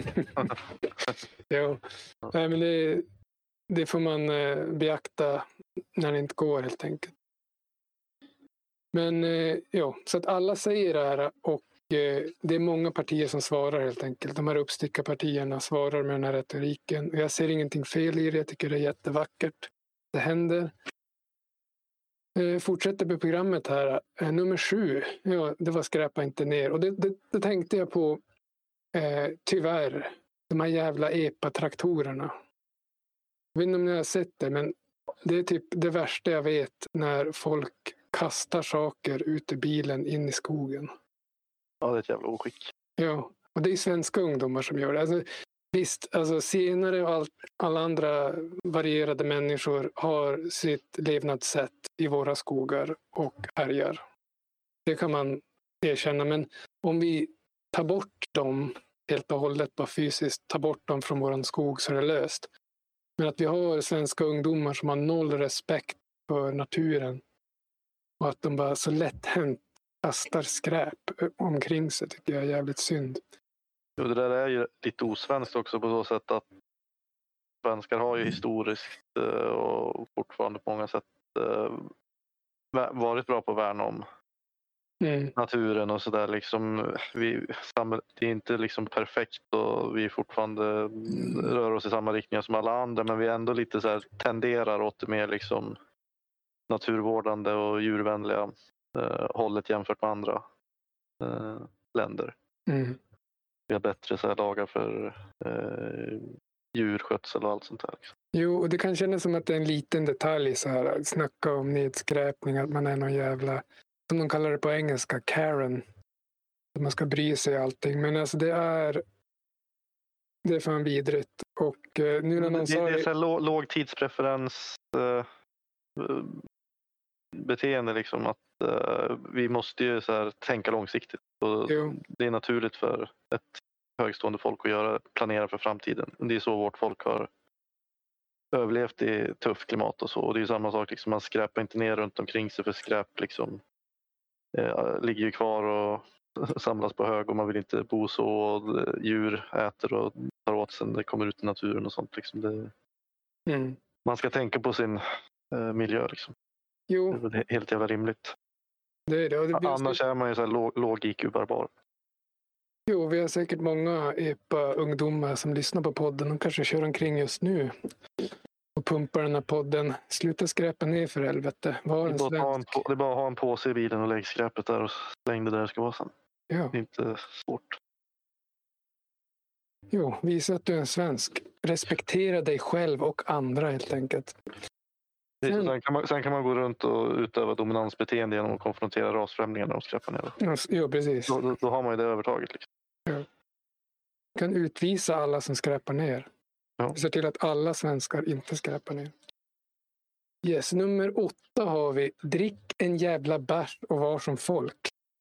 Jo. Nej, men det, det får man eh, beakta när det inte går helt enkelt. Men eh, ja, så att alla säger det här, och eh, det är många partier som svarar helt enkelt. De här uppstickarpartierna svarar med den här retoriken. Och jag ser ingenting fel i det, jag tycker det är jättevackert. Det händer. Eh, fortsätter på programmet här. Eh, nummer sju, ja, det var skräpa inte ner. Och det, det, det tänkte jag på, eh, tyvärr, de här jävla E P A-traktorerna. Jag vet inte om ni har sett det, men det är typ det värsta jag vet, när folk kastar saker ut ur bilen in i skogen. Ja, det är ett jävla oskick. Ja, och det är svenska ungdomar som gör det. Alltså, visst, alltså senare och all, alla andra varierade människor har sitt levnadssätt i våra skogar och härjar. Det kan man erkänna, men om vi tar bort dem helt och hållet, bara fysiskt tar bort dem från våran skog, så är det löst. Men att vi har svenska ungdomar som har noll respekt för naturen och att de bara så lätt hänt kastar skräp omkring sig, tycker jag är jävligt synd. Jo, det där är ju lite osvenskt också på så sätt att svenskar har ju historiskt och fortfarande på många sätt varit bra på att värna om mm. naturen och sådär. Liksom, vi, det är inte liksom perfekt och vi fortfarande rör oss i samma riktning som alla andra, men vi ändå lite så här tenderar åt det mer liksom naturvårdande och djurvänliga eh, hållet jämfört med andra eh, länder. Mm. Vi har bättre så här lagar för eh, djurskötsel och allt sånt där. Liksom. Jo, och det kan kännas som att det är en liten detalj så här, snacka om nedskräpning, att man är någon jävla, som de kallar det på engelska, Karen. Att man ska bry sig i allting. Men alltså det är det är fan vidrigt. Och eh, nu när någon det, sa det är så här låg, låg tidspreferens eh, beteende liksom, att uh, vi måste ju så här tänka långsiktigt. Och det är naturligt för ett högstående folk att göra, planera för framtiden. Det är så vårt folk har överlevt i tufft klimat och så. Och det är ju samma sak, liksom, man skräpar inte ner runt omkring sig, för skräp liksom eh, ligger ju kvar och samlas på hög, och man vill inte bo så, och djur äter och tar åt sig, det kommer ut i naturen och sånt liksom. Det, mm. Man ska tänka på sin eh, miljö liksom. Jo. Det är helt jävla rimligt. Det är det. Och det blir annars är man ju så här låg, låg I Q-barbar. Jo, vi har säkert många E P A-ungdomar som lyssnar på podden. De kanske kör omkring just nu och och pumpar den här podden. Sluta skräpa ner för helvete. Var Det en är, bara att ha en, svensk. på- det är bara att ha en påse i bilen och lägg skräpet där och släng det där det ska vara sen. Ja. Det är inte svårt. Jo, visa att du är en svensk. Respektera dig själv och andra helt enkelt. Sen, Sen- sen, kan man, sen kan man gå runt och utöva dominansbeteende genom att konfrontera rasfrämlingar när de skräpar ner. Ja, Jo, precis. Då, då, då har man ju det övertaget. Liksom. Du kan utvisa alla som skräpar ner. Ja. Vi ser till att alla svenskar inte skräpar ner. Yes, nummer åtta har vi. Drick en jävla bärs och var som folk.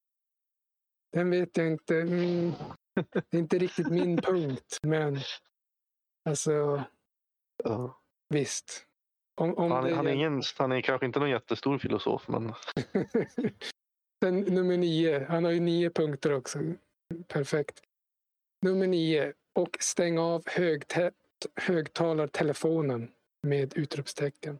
Den vet jag inte. Mm, det är inte riktigt min punkt. Men alltså, Ja. visst. Om, om Han, det han, är ingen, han är kanske inte någon jättestor filosof, men Sen nummer nio. Han har ju nio punkter också. Perfekt. Nummer nio. Och stäng av högtä- högtalartelefonen med utropstecken.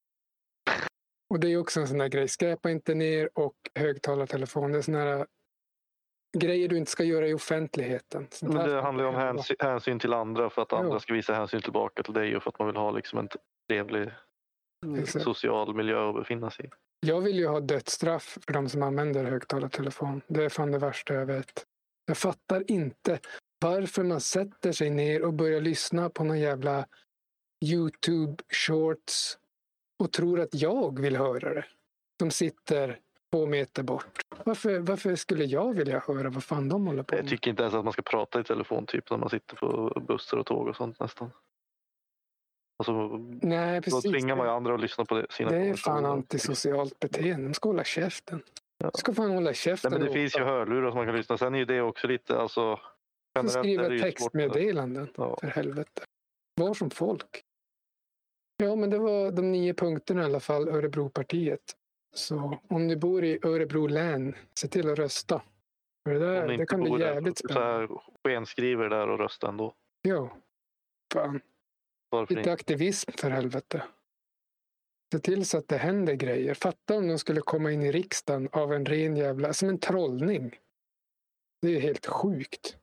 Och det är också en sån där grej. Skräpa inte ner och högtalartelefon. Det är såna här grejer du inte ska göra i offentligheten. Sånt Men här det får handlar ju om inte hända. hänsyn, hänsyn till andra för att Ja. andra ska visa hänsyn tillbaka till dig och för att man vill ha liksom en trevlig Exakt. social miljö att befinna sig i. Jag vill ju ha dödsstraff för de som använder högtalartelefon. Det är fan det värsta jag vet. Jag fattar inte varför man sätter sig ner och börjar lyssna på någon jävla YouTube shorts och tror att jag vill höra det. Som sitter två meter bort. Varför, varför skulle jag vilja höra vad fan de håller på Jag med? tycker inte ens att man ska prata i telefon typ när man sitter på bussar och tåg och sånt nästan. Alltså, Nej, då precis. tvingar man ju andra att lyssna på det, sina Det är fan konversationer. antisocialt beteende. De ska hålla käften. Ja. De ska fan hålla käften. Nej, men det och- finns ju hörlurar som man kan lyssna. Sen är ju det också lite, alltså... De generellt är skriva det ju svårt. textmeddelanden. Ja. För helvete. Var som folk. Ja, men det var de nio punkterna i alla fall. Örebropartiet. Så om du bor i Örebro län, se till att rösta. För det, Om där, ni det inte kan bli bor där, jävligt så spännande. här skenskriver där och rösta ändå. Ja, fan. Varför Lite inte? aktivism för helvete. Se till så att det händer grejer. Fatta om de skulle komma in i riksdagen av en ren jävla... Som en trollning. Det är helt sjukt.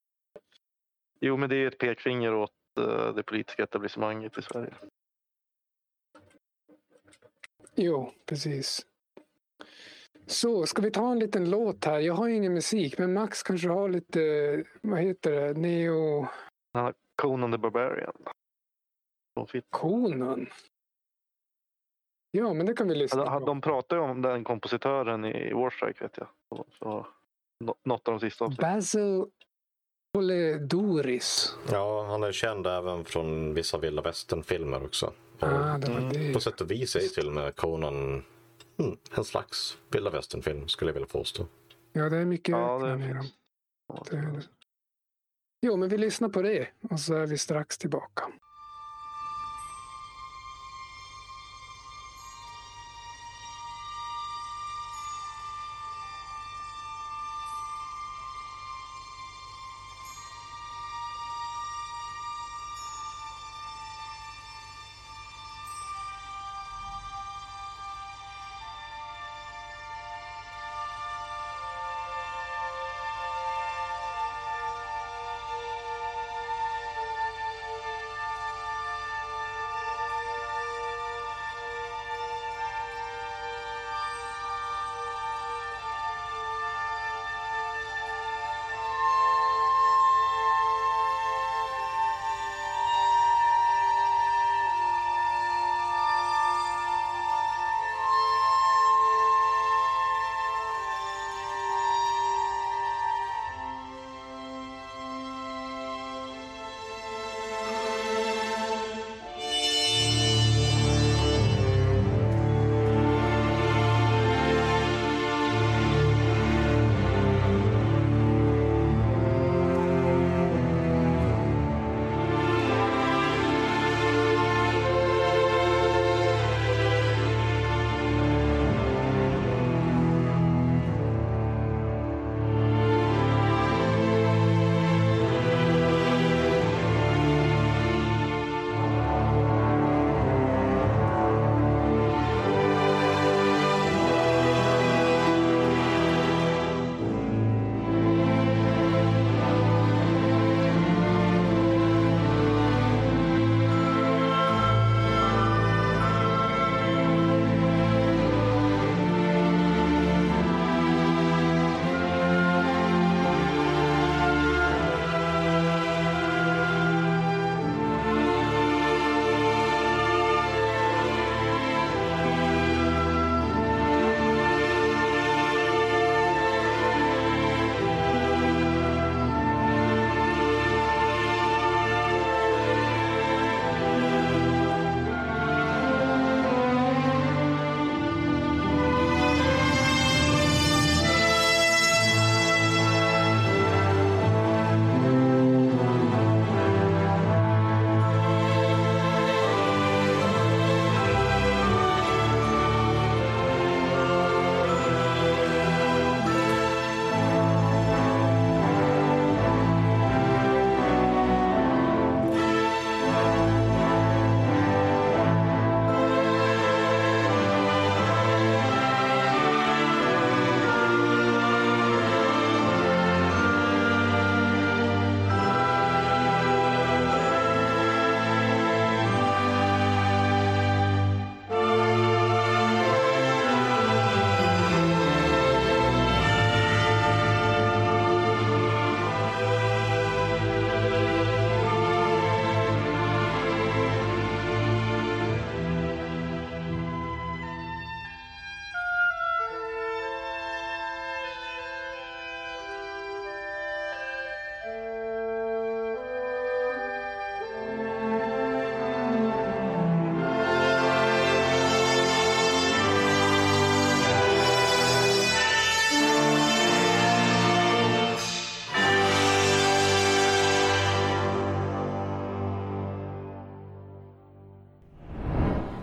Jo, men det är ett pekfinger åt uh, det politiska etablissemanget i Sverige. Jo, precis. Så, ska vi ta en liten låt här? Jag har ingen musik, men Max kanske har lite, vad heter det, Neo... Conan the Barbarian. De, fick- Konan. Ja, men det kan vi lyssna de, på. de pratar ju om den kompositören i Warstrike, vet jag. Så, så, nå- något av de sista avsnitten. Basil Poledouris. Ja, han är känd även från vissa vilda västern-filmer också. Och Ah, det var Mm. det. på sätt och vis är ju till och med Conan mm, en slags vilda västern-film, skulle jag vilja påstå. Ja, det är mycket Ja, öknar det i dem. finns. Ja, Det är det. Jo, men vi lyssnar på det och så är vi strax tillbaka.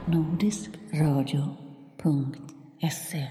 nordisk radio punkt se.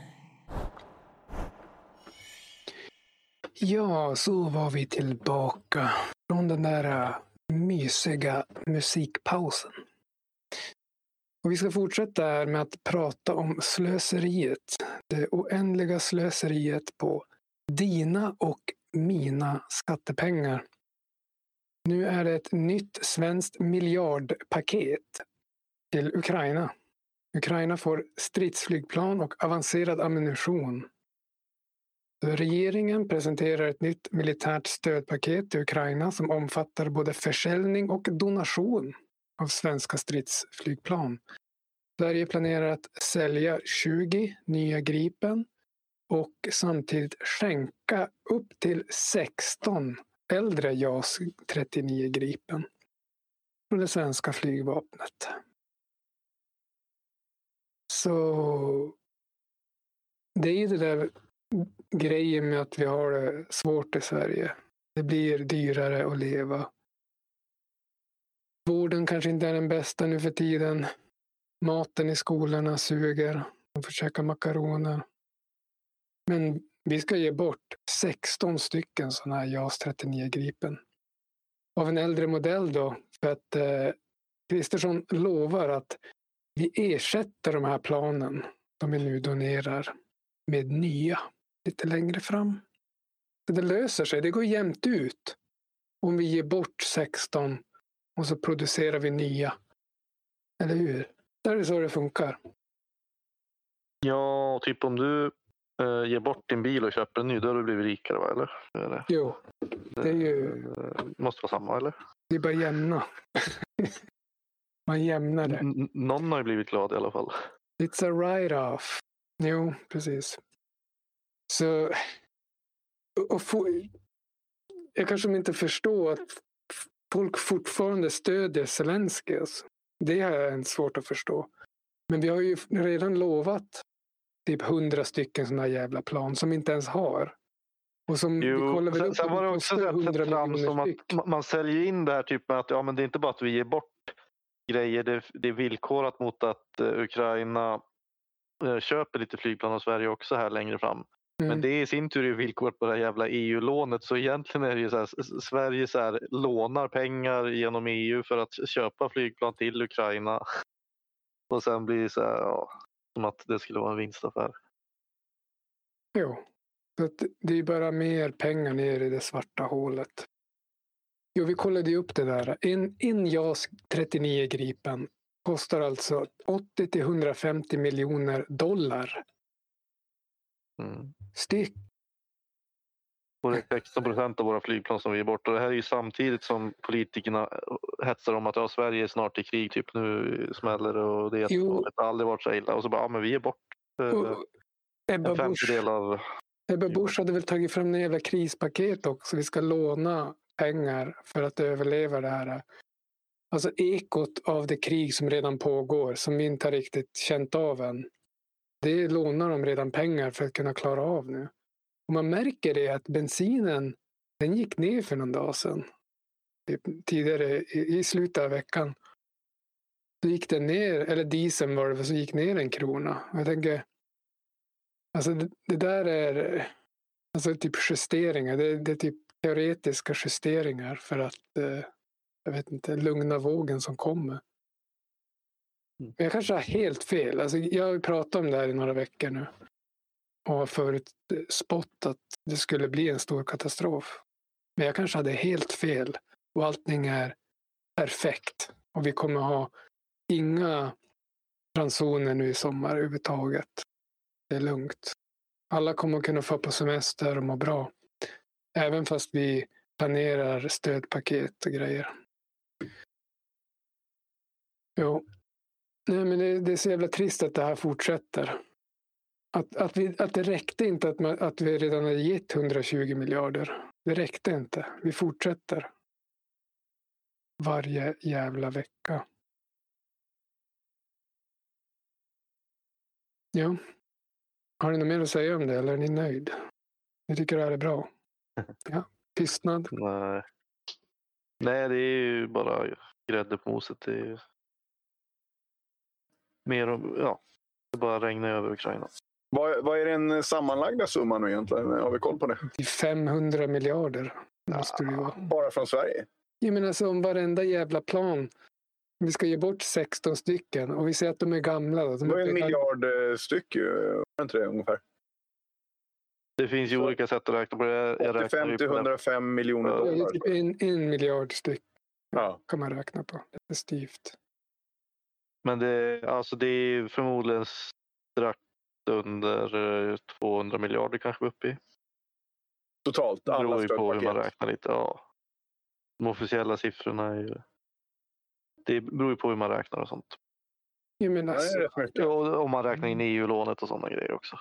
Ja, så var vi tillbaka från den där mysiga musikpausen. Och vi ska fortsätta här med att prata om slöseriet. Det oändliga slöseriet på dina och mina skattepengar. Nu är det ett nytt svenskt miljardpaket till Ukraina. Ukraina får stridsflygplan och avancerad ammunition. Regeringen presenterar ett nytt militärt stödpaket till Ukraina som omfattar både försäljning och donation av svenska stridsflygplan. Sverige planerar att sälja tjugo nya Gripen och samtidigt skänka upp till sexton äldre JAS trettionio Gripen från det svenska flygvapnet. Så det är ju det där grejen med att vi har det svårt i Sverige. Det blir dyrare att leva. Vården kanske inte är den bästa nu för tiden. Maten i skolorna suger. De får käka makaroner. Men vi ska ge bort sexton stycken sådana här JAS trettionio Gripen. Av en äldre modell då. För att eh, Kristersson lovar att vi ersätter de här planen som vi nu donerar med nya lite längre fram. Så det löser sig. Det går jämnt ut. Om vi ger bort sexton och så producerar vi nya. Eller hur? Det är så det funkar. Ja, typ om du eh, ger bort din bil och köper en ny, då har du blivit rikare, va? Eller? eller? Jo, det är ju... Det måste vara samma, eller? Det är bara jämna. Man jämnar det. N- någon har ju blivit glad i alla fall. It's a write-off. Jo, precis. Så... Och få, jag kanske inte förstår att folk fortfarande stödjer Zelensky. Alltså. Det är svårt att förstå. Men vi har ju redan lovat typ hundra stycken sådana här jävla plan som vi inte ens har. Och som jo, vi kollar väl sen, upp sen var det också hundra fram som styck. att man säljer in det här typ med att ja, men det är inte bara att vi ger bort grejer. Det, det är villkorat mot att uh, Ukraina uh, köper lite flygplan av Sverige också här längre fram. Mm. Men det är i sin tur är villkorat på det här jävla E U-lånet. Så egentligen är det ju så här, Sverige så här, lånar pengar genom E U för att köpa flygplan till Ukraina. Och sen blir det så här, ja, som att det skulle vara en vinstaffär. Jo, så att det är bara mer pengar ner i det svarta hålet. Jo, vi kollade ju upp det där. En, en JAS trettionio Gripen kostar alltså åttio till hundrafemtio miljoner dollar. Mm. Styck. Och det är sexton procent av våra flygplan som vi är bort. Och det här är ju samtidigt som politikerna hetsar om att ja, Sverige är snart i krig. Typ nu smäller det och det, och det har aldrig varit så illa. Och så bara, ja men vi är bort. Och Ebba, Busch, av... Ebba Busch hade väl tagit fram en jävla krispaket också. Vi ska låna pengar för att överleva det här. Alltså ekot av det krig som redan pågår. Som vi inte har riktigt känt av än. Det lånar de redan pengar för att kunna klara av nu. Och man märker det att bensinen, den gick ner för någon dag sedan. Tidigare i, i slutet av veckan. Så gick den ner, eller dieseln var det, så gick ner en krona. Jag tänker, alltså det, det där är alltså typ justeringar. Det, det är typ teoretiska justeringar för att, eh, jag vet inte, lugna vågen som kommer. Men jag kanske har helt fel. Alltså, jag har ju pratat om det här i några veckor nu. Och har förut spått att det skulle bli en stor katastrof. Men jag kanske hade helt fel. Och allting är perfekt. Och vi kommer ha inga ransoner nu i sommar överhuvudtaget. Det är lugnt. Alla kommer kunna få på semester och må bra. Även fast vi planerar stödpaket och grejer. Jo. Nej, men det, det är så jävla trist att det här fortsätter. Att, att, vi, att det räckte inte att, man, att vi redan hade gett hundratjugo miljarder. Det räckte inte. Vi fortsätter. Varje jävla vecka. Ja. Har ni något mer att säga om det eller är ni nöjd? Ni tycker det här är bra? Ja. Tystnad? Nej. Nej, det är ju bara grädde på moset. Det är ju... mer och, ja, det bara regnar över Ukraina. Vad, vad är den sammanlagda summan nu egentligen? Har vi koll på det? Det är femhundra miljarder måste det ju vara. Bara från Sverige? Jag menar alltså om varenda jävla plan. Vi ska ge bort sexton stycken och vi ser att de är gamla. Då. De det var en är miljard eh, styck ju, inte det ungefär? Det finns ju så olika sätt att räkna på det. Jag åttiofem till hundrafem miljoner dollar. Ja, typ en, en miljard styck ja. kan man räkna på. Det är styvt. Men det, alltså det är förmodligen strax under tvåhundra miljarder kanske uppe i. Totalt? Det beror Alla ju på hur man stödpaket. räknar lite. Ja. De officiella siffrorna är ju... Det beror ju på hur man räknar och sånt. Jag menar, Ja, det är rätt mycket. Ja, om man räknar in E U-lånet och sådana grejer också.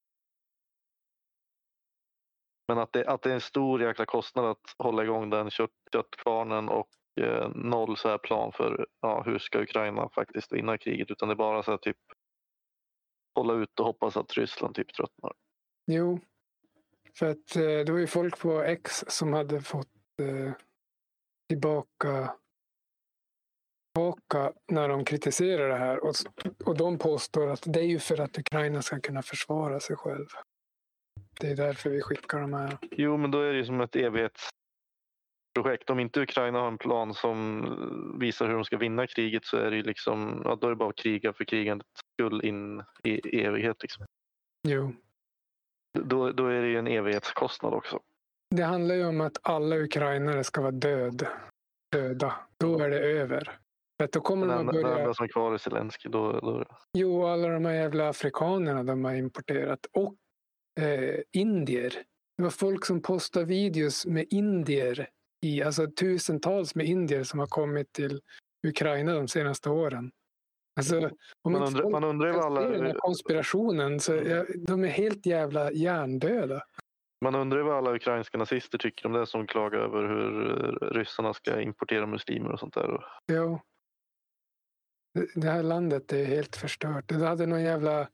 Men att det, att det är en stor jäkla kostnad att hålla igång den kött, köttkvarnen och eh, noll så här plan för ja, hur ska Ukraina faktiskt vinna kriget. Utan det är bara så här typ hålla ut och hoppas att Ryssland typ tröttnar. Jo, för att eh, det var ju folk på X som hade fått eh, tillbaka, tillbaka när de kritiserar det här. Och, och de påstår att det är ju för att Ukraina ska kunna försvara sig själv. Det är därför vi skickar de här. Jo, men då är det ju som ett evighetsprojekt. Om inte Ukraina har en plan som visar hur de ska vinna kriget så är det ju liksom, ja, då är det bara att kriga för krigandets skull in i evighet liksom. Jo. Då, då är det ju en evighetskostnad också. Det handlar ju om att alla ukrainare ska vara död, döda. Då är det över. För att då kommer Den de att enda, börja... den enda som är kvar är Zelensky. Då, då... Jo, alla de här jävla afrikanerna de har importerat. Och eh, indier. Det var folk som postade videos med indier. I, alltså tusentals med indier som har kommit till Ukraina de senaste åren. Alltså, om Man inte undrar, folk man undrar ju kan vad alla... se den här konspirationen så ja, de är helt jävla hjärndöda. Man undrar vad alla ukrainska nazister tycker om det som klagar över hur ryssarna ska importera muslimer och sånt där. Jo. Det här landet är helt förstört. Det hade någon jävla...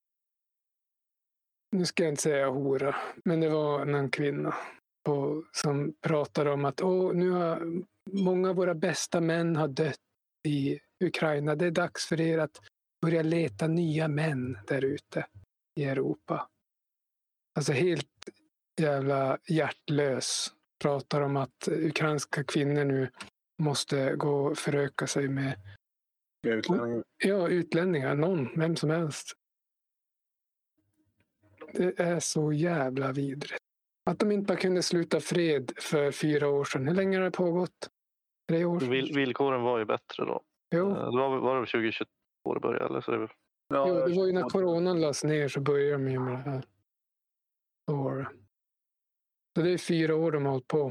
Nu ska jag inte säga hora, men det var någon kvinna på, som pratade om att Åh, nu har många av våra bästa män har dött i Ukraina. Det är dags för er att börja leta nya män där ute i Europa. Alltså helt jävla hjärtlös. Pratar om att ukrainska kvinnor nu måste gå och föröka sig med Utlänningar. Ja, utlänningar. Någon, vem som helst. Det är så jävla vidrigt. Att de inte bara kunde sluta fred för fyra år sedan. Hur länge har det pågått? Tre år sedan? Vill, villkoren var ju bättre då. Jo. Det var, var det tjugohundratjugotvå det började? Eller? Så det var... Ja, jo, det var ju när coronan lades ner så började de ju med det här. Så var det. Så det är fyra år de har hållit på.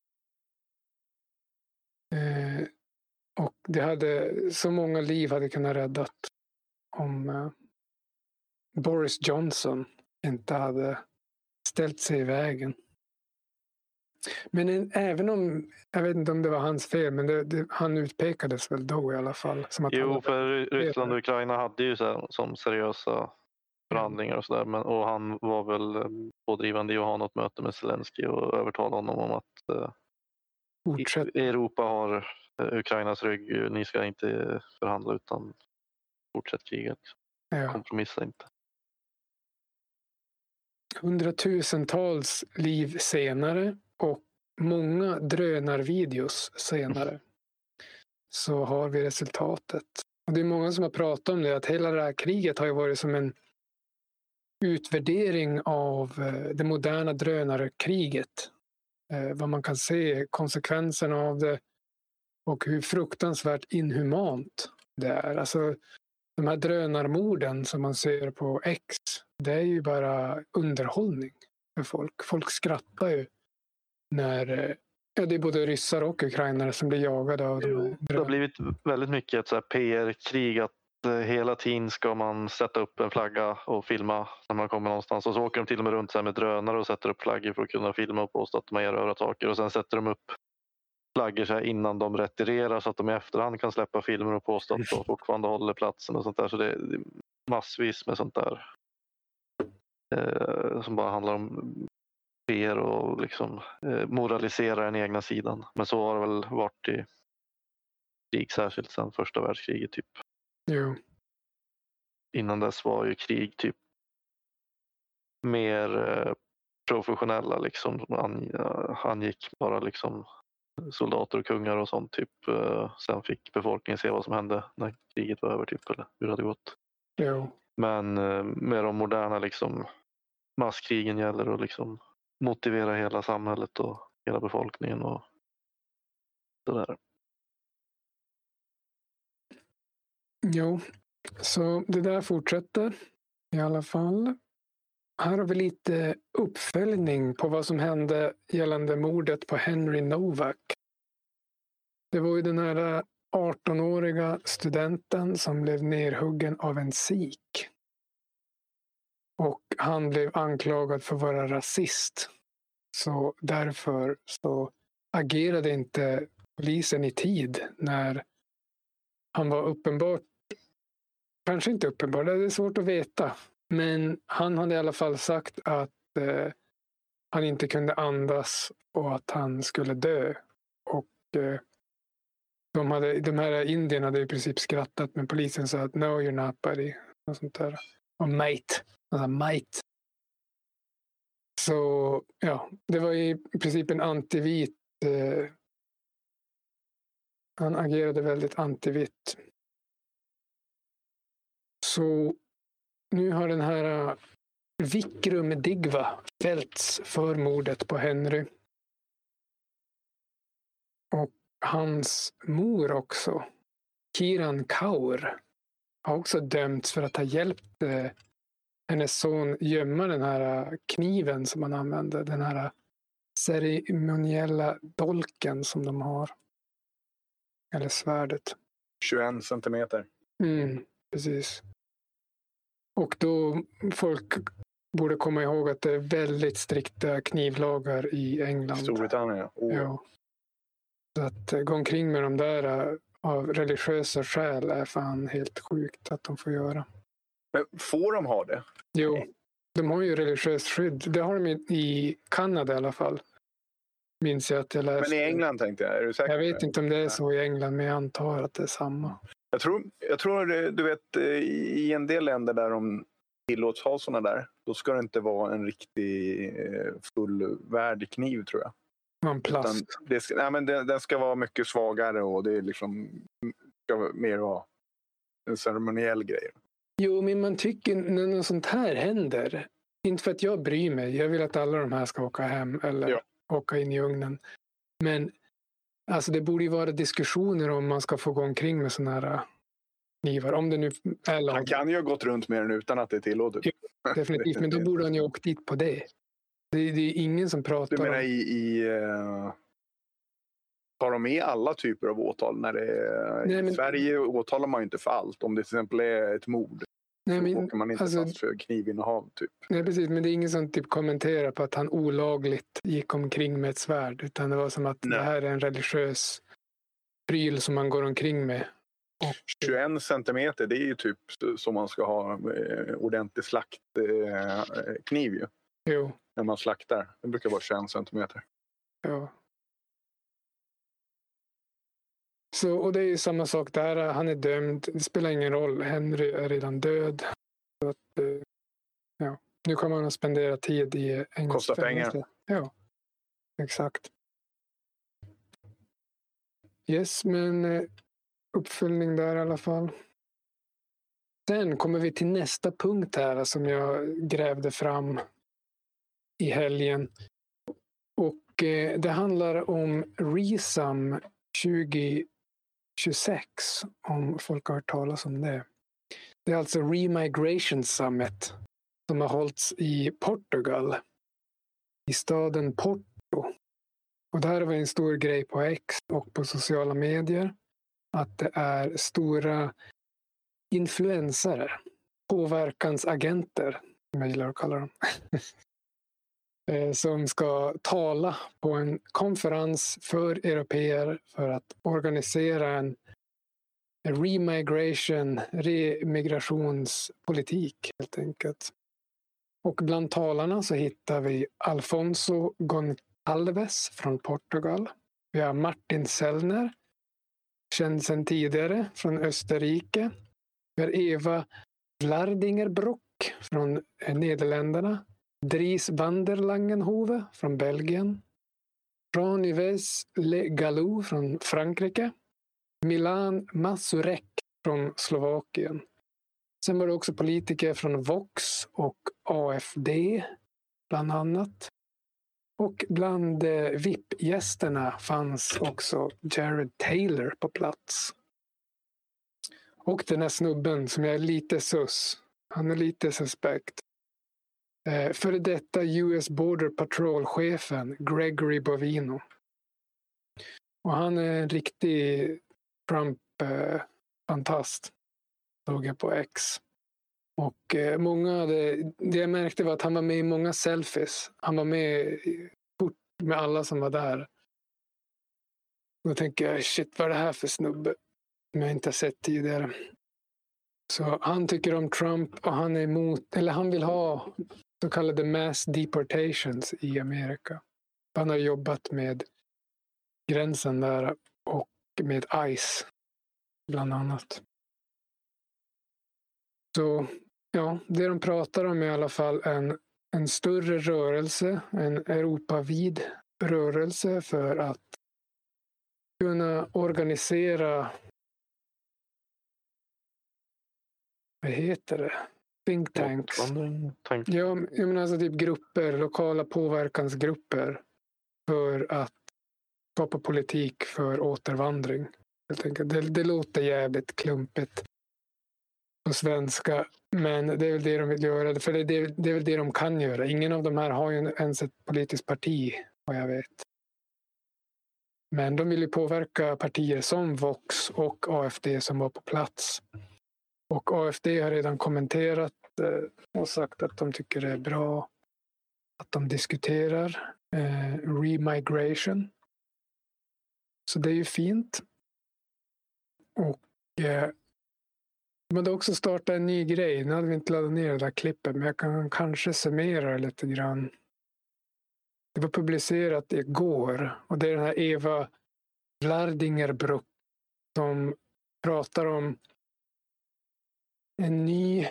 Eh, och det hade, så många liv hade kunnat räddat om eh, Boris Johnson inte hade ställt sig i vägen. Men en, även om, jag vet inte om det var hans fel, men det, det, han utpekades väl då i alla fall. Som att Jo, han för Ryssland och Ukraina hade ju så här, som seriösa förhandlingar och sådär. Och han var väl pådrivande i att ha något möte med Zelensky och övertala honom om att eh, fortsätter. Europa har eh, Ukrainas rygg. Ni ska inte förhandla utan fortsätt kriga. Ja. Kompromissa inte. Hundratusentals liv senare och många drönarvideos senare så har vi resultatet. Och det är många som har pratat om det, att hela det här kriget har ju varit som en utvärdering av det moderna drönarkriget. Vad man kan se konsekvenserna av det och hur fruktansvärt inhumant det är. Alltså de här drönarmorden som man ser på X, det är ju bara underhållning för folk. Folk skrattar ju när ja, det är både ryssar och ukrainare som blir jagade av de här drönarna. Det har blivit väldigt mycket ett så här P R-krig att hela tiden ska man sätta upp en flagga och filma när man kommer någonstans. Och så åker de till och med runt så här med drönare och sätter upp flaggor för att kunna filma och påstå att de har erövrat saker. Och sen sätter de upp flaggor så här innan de retirerar så att de i efterhand kan släppa filmer och påstå att de fortfarande håller platsen och sånt där. Så det är massvis med sånt där eh, som bara handlar om P R och liksom eh, moralisera den egna sidan. Men så har det väl varit i krig särskilt sedan första världskriget typ. Jo. innan dess var ju krig typ mer eh, professionella liksom. Han, han gick bara liksom soldater och kungar och sånt typ. Eh, sen fick befolkningen se vad som hände när kriget var över typ, eller hur det hade gått. Jo. Men eh, med de moderna liksom masskrigen gäller och liksom motivera hela samhället och hela befolkningen och sådär. Jo, så det där fortsätter i alla fall. Här har vi lite uppföljning på vad som hände gällande mordet på Henry Novak. Det var ju den här arton-åriga studenten som blev nerhuggen av en sik. Och han blev anklagad för att vara rasist. Så därför så agerade inte polisen i tid när han var uppenbart, kanske inte uppenbart, det är svårt att veta. Men han hade i alla fall sagt att eh, han inte kunde andas och att han skulle dö. Och eh, de, hade, de här indierna hade i princip skrattat, men polisen sa att no, you're not buddy. Och sånt där. Och mate. Alltså mate. Så ja, det var i princip en antivit. Eh, han agerade väldigt antivitt. Så nu har den här Vikram Digva fällts för mordet på Henry. Och hans mor också, Kiran Kaur, har också dömts för att ha hjälpt eh, hennes son gömma den här kniven som man använde. Den här ceremoniella dolken som de har. Eller svärdet. tjugoen centimeter. Mm, precis. Och då folk borde komma ihåg att det är väldigt strikta knivlagar i England. Storbritannien. Oh. Ja. Så att uh, gå omkring med de där uh, av religiösa skäl är fan helt sjukt att de får göra. Men får de ha det? Jo, de har ju religiöst skydd. Det har de i, i Kanada i alla fall. Minns jag att jag läste. Men i England tänkte jag. Är du säker? Jag vet inte om det är så i England, men jag antar att det är samma. Jag tror, jag tror, du vet, i en del länder där de tillåts ha sådana där, då ska det inte vara en riktig fullvärdig kniv, tror jag. Man plast. Utan det ska, nej, men den, den ska vara mycket svagare och det är liksom ska mer vara en ceremoniell grej. Jo, men man tycker när något sånt här händer, inte för att jag bryr mig, jag vill att alla de här ska åka hem eller ja. åka in i ugnen. Men alltså det borde ju vara diskussioner om man ska få gå omkring med såna här knivar. Om det nu är lag. Han kan ju ha gått runt med den utan att det är tillåtet. Ja, definitivt, men då borde han ju åkt dit på det. Det, det är ingen som pratar du menar om... i... i uh... Tar de med alla typer av åtal? När det är... Nej, men... I Sverige åtalar man ju inte för allt. Om det till exempel är ett mord. Nej, men, så åker man inte alltså... fast för knivinnehav typ. Nej, precis. Men det är ingen som typ kommenterar på att han olagligt gick omkring med ett svärd. Utan det var som att Nej. det här är en religiös pryl som man går omkring med. Och... tjugoen centimeter, det är ju typ som man ska ha eh, ordentlig slaktkniv eh, ju. Jo. När man slaktar. Det brukar vara tjugoen centimeter. Ja. Så, och det är ju samma sak där. Han är dömd. Det spelar ingen roll. Henry är redan död. Så att, ja. Nu kommer han att spendera tid i engelsk Kostar pengar. Ja, exakt. Yes, men uppföljning där i alla fall. Sen kommer vi till nästa punkt här som jag grävde fram i helgen. Och eh, det handlar om ReSum tjugo tjugosex, om folk har hört talas om det. Det är alltså Remigration Summit som har hållits i Portugal, i staden Porto. Och det här var en stor grej på X och på sociala medier, att det är stora influensare, påverkansagenter, som jag gillar att kalla dem, som ska tala på en konferens för européer för att organisera en remigration, remigrationspolitik helt enkelt. Och bland talarna så hittar vi Alfonso Goncalves från Portugal. Vi har Martin Sellner, känd sedan tidigare, från Österrike. Vi har Eva Vlaardingerbroek från Nederländerna, Dries van der Langenhove från Belgien, Jean-Yves Le Gallou från Frankrike, Milan Mazurek från Slovakien. Sen var det också politiker från Vox och A F D bland annat. Och bland V I P-gästerna fanns också Jared Taylor på plats. Och den här snubben som jag är lite sus. Han är lite suspekt. Eh, för detta U S Border Patrol-chefen Gregory Bovino. Och han är en riktig Trump-fantast. Såg jag på X. Och eh, många, det, det jag märkte var att han var med i många selfies. Han var med fort med alla som var där. Då tänker jag, shit, vad är det här för snubbe? Som jag inte har sett tidigare. Så han tycker om Trump och han är emot, eller han vill ha så kallade mass deportations i Amerika. Han har jobbat med gränsen där och med ICE bland annat. Så ja, det de pratar om är i alla fall en, en större rörelse, en Europavid rörelse för att kunna organisera, vad heter det? Think tanks. Ja, jag menar alltså typ grupper, lokala påverkansgrupper för att skapa politik för återvandring. Helt enkelt. Det, det låter jävligt klumpigt på svenska, men det är väl det de vill göra. För det, det, det är väl det de kan göra. Ingen av de här har ju ens ett politiskt parti, vad jag vet. Men de vill ju påverka partier som Vox och A F D som var på plats. Och A F D har redan kommenterat och sagt att de tycker det är bra att de diskuterar eh, remigration. Så det är ju fint. Och eh, de hade också startat en ny grej. Nu hade vi inte laddat ner det där klippet, men jag kan kanske summera lite grann. Det var publicerat igår och det är den här Eva Vlaardingerbroek som pratar om en ny,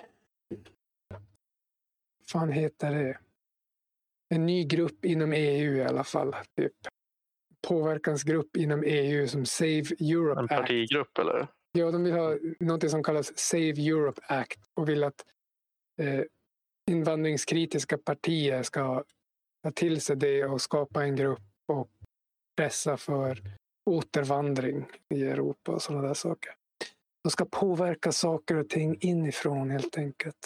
fan heter det? En ny grupp inom E U i alla fall. Typ. Påverkansgrupp inom E U som Save Europe Act. En partigrupp eller? Ja, de vill ha något som kallas Save Europe Act och vill att eh, invandringskritiska partier ska ta till sig det och skapa en grupp och pressa för återvandring i Europa och sådana där saker. De ska påverka saker och ting inifrån helt enkelt.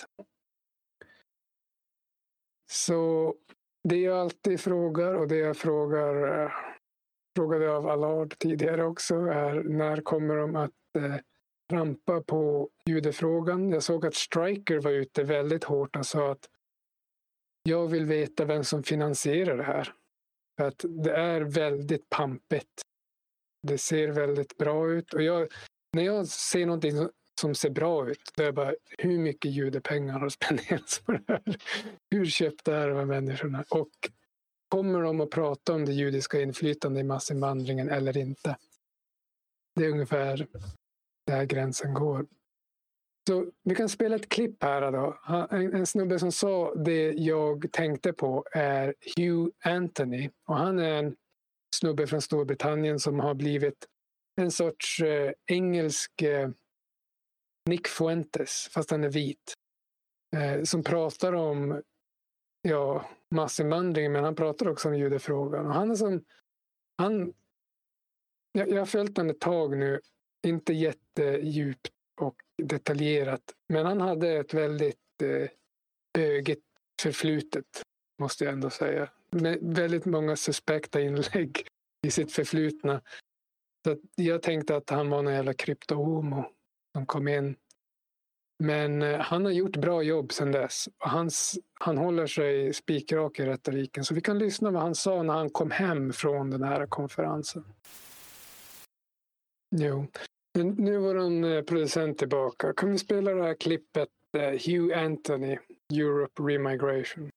Så det jag alltid frågar och det jag frågar eh, frågade av Allard tidigare också är när kommer de att eh, rampa på judefrågan. Jag såg att Stryker var ute väldigt hårt och sa att jag vill veta vem som finansierar det här. För att det är väldigt pampigt. Det ser väldigt bra ut. Och jag, när jag ser någonting som ser bra ut, då är jag bara, hur mycket judepengar har spenderats på det här? Hur köpta är de här människorna? Och kommer de att prata om det judiska inflytandet i massinvandringen eller inte? Det är ungefär där gränsen går. Så vi kan spela ett klipp här då. En, en snubbe som sa det jag tänkte på är Hugh Anthony. Och han är en snubbe från Storbritannien som har blivit en sorts eh, engelsk eh, Nick Fuentes, fast han är vit. Eh, som pratar om ja, massinvandring, men han pratar också om judefrågan. Och han är som, han, jag, jag har följt honom ett tag nu, inte jättedjupt och detaljerat, men han hade ett väldigt eh, bögigt förflutet, måste jag ändå säga. Med väldigt många suspekta inlägg i sitt förflutna. Så att jag tänkte att han var en jävla kryptohomo som kom in. Men eh, han har gjort bra jobb sedan dess. Och hans, han håller sig spikrak i retoriken. Så vi kan lyssna vad han sa när han kom hem från den här konferensen. Jo. Men nu var en producent tillbaka. Kan vi spela det här klippet uh, Hugh Anthony, Europe Remigration.